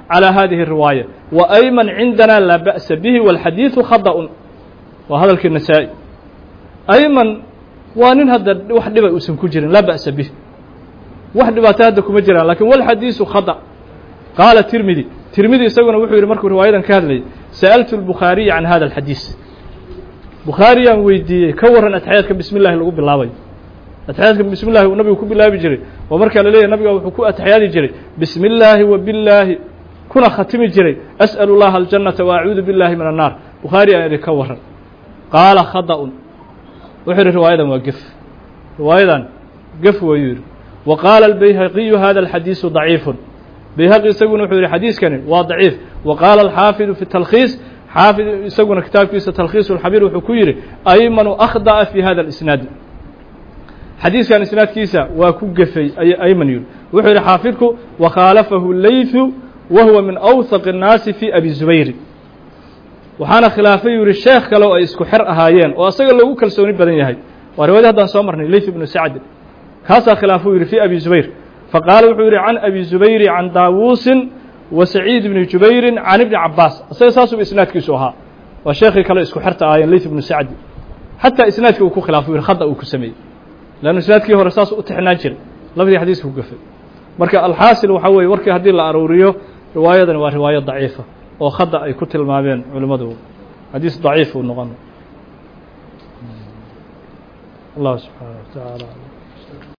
على هذه الرواية وأيمن عندنا لا بأس به والحديث خطأ وهذا النسائي أيمن وأن هذا واحد ما اسم كجر لا بأس به واحد ما تهدكم مجرى لكن والحديث خطأ قال الترمذي يسوون وحي مركو رواية كهذا سألت البخاري عن هذا الحديث بخاري ويدي كورن أتحياتك بسم الله اللي بالله أتحياتك بسم الله والنبي كوب الله بجري ومركا لليه النبي وحكو أتحياتي جري بسم الله وبالله كنا ختم جري أسأل الله الجنة وأعوذ بالله من النار بخاري أن يكورن قال خطأ وحر رواية وقف رواية قف ويور وقال البيهقي هذا الحديث ضعيف بيهقي يسوون وحر حديث كان وضعيف وقال الحافظ في التلخيص حافظ يسوون كتاب كيس تلخيص الحبير وحكويري أيمن أخطأ في هذا الإسناد حديث كان إسناد كيسا وكوقفي أيمن يقول وحر حافظك وخالفه الليث وهو من أوثق الناس في أبي الزبير وحانا خلافي يوري الشيخ كلو أيسكو حر أهايين وأصيغ له كالسوني بدن يهي ورواية هذا صامرني الليث بن سعد كاسا خلافه يوري في أبي الزبير فقال وحوري عن أبي الزبير عن داووس وسعيد بن جبير عن ابن عباس أصيغ ساسو بإسناد كيسوها والشيخ كلو أيسكو حرت أهايين الليث بن سعد حتى إسنادك وكو خلافه يوري خطأ وكو سمي لأنه إسنادك هو رساس أتحناجر لفظي حديث هو قفل مركا الحاصل وحوي وركا هدي الأروريو رواية ورواية ضعيفة وخطأ أي كتل ما بين علماء حديث ضعيف ونغنى الله سبحانه وتعالى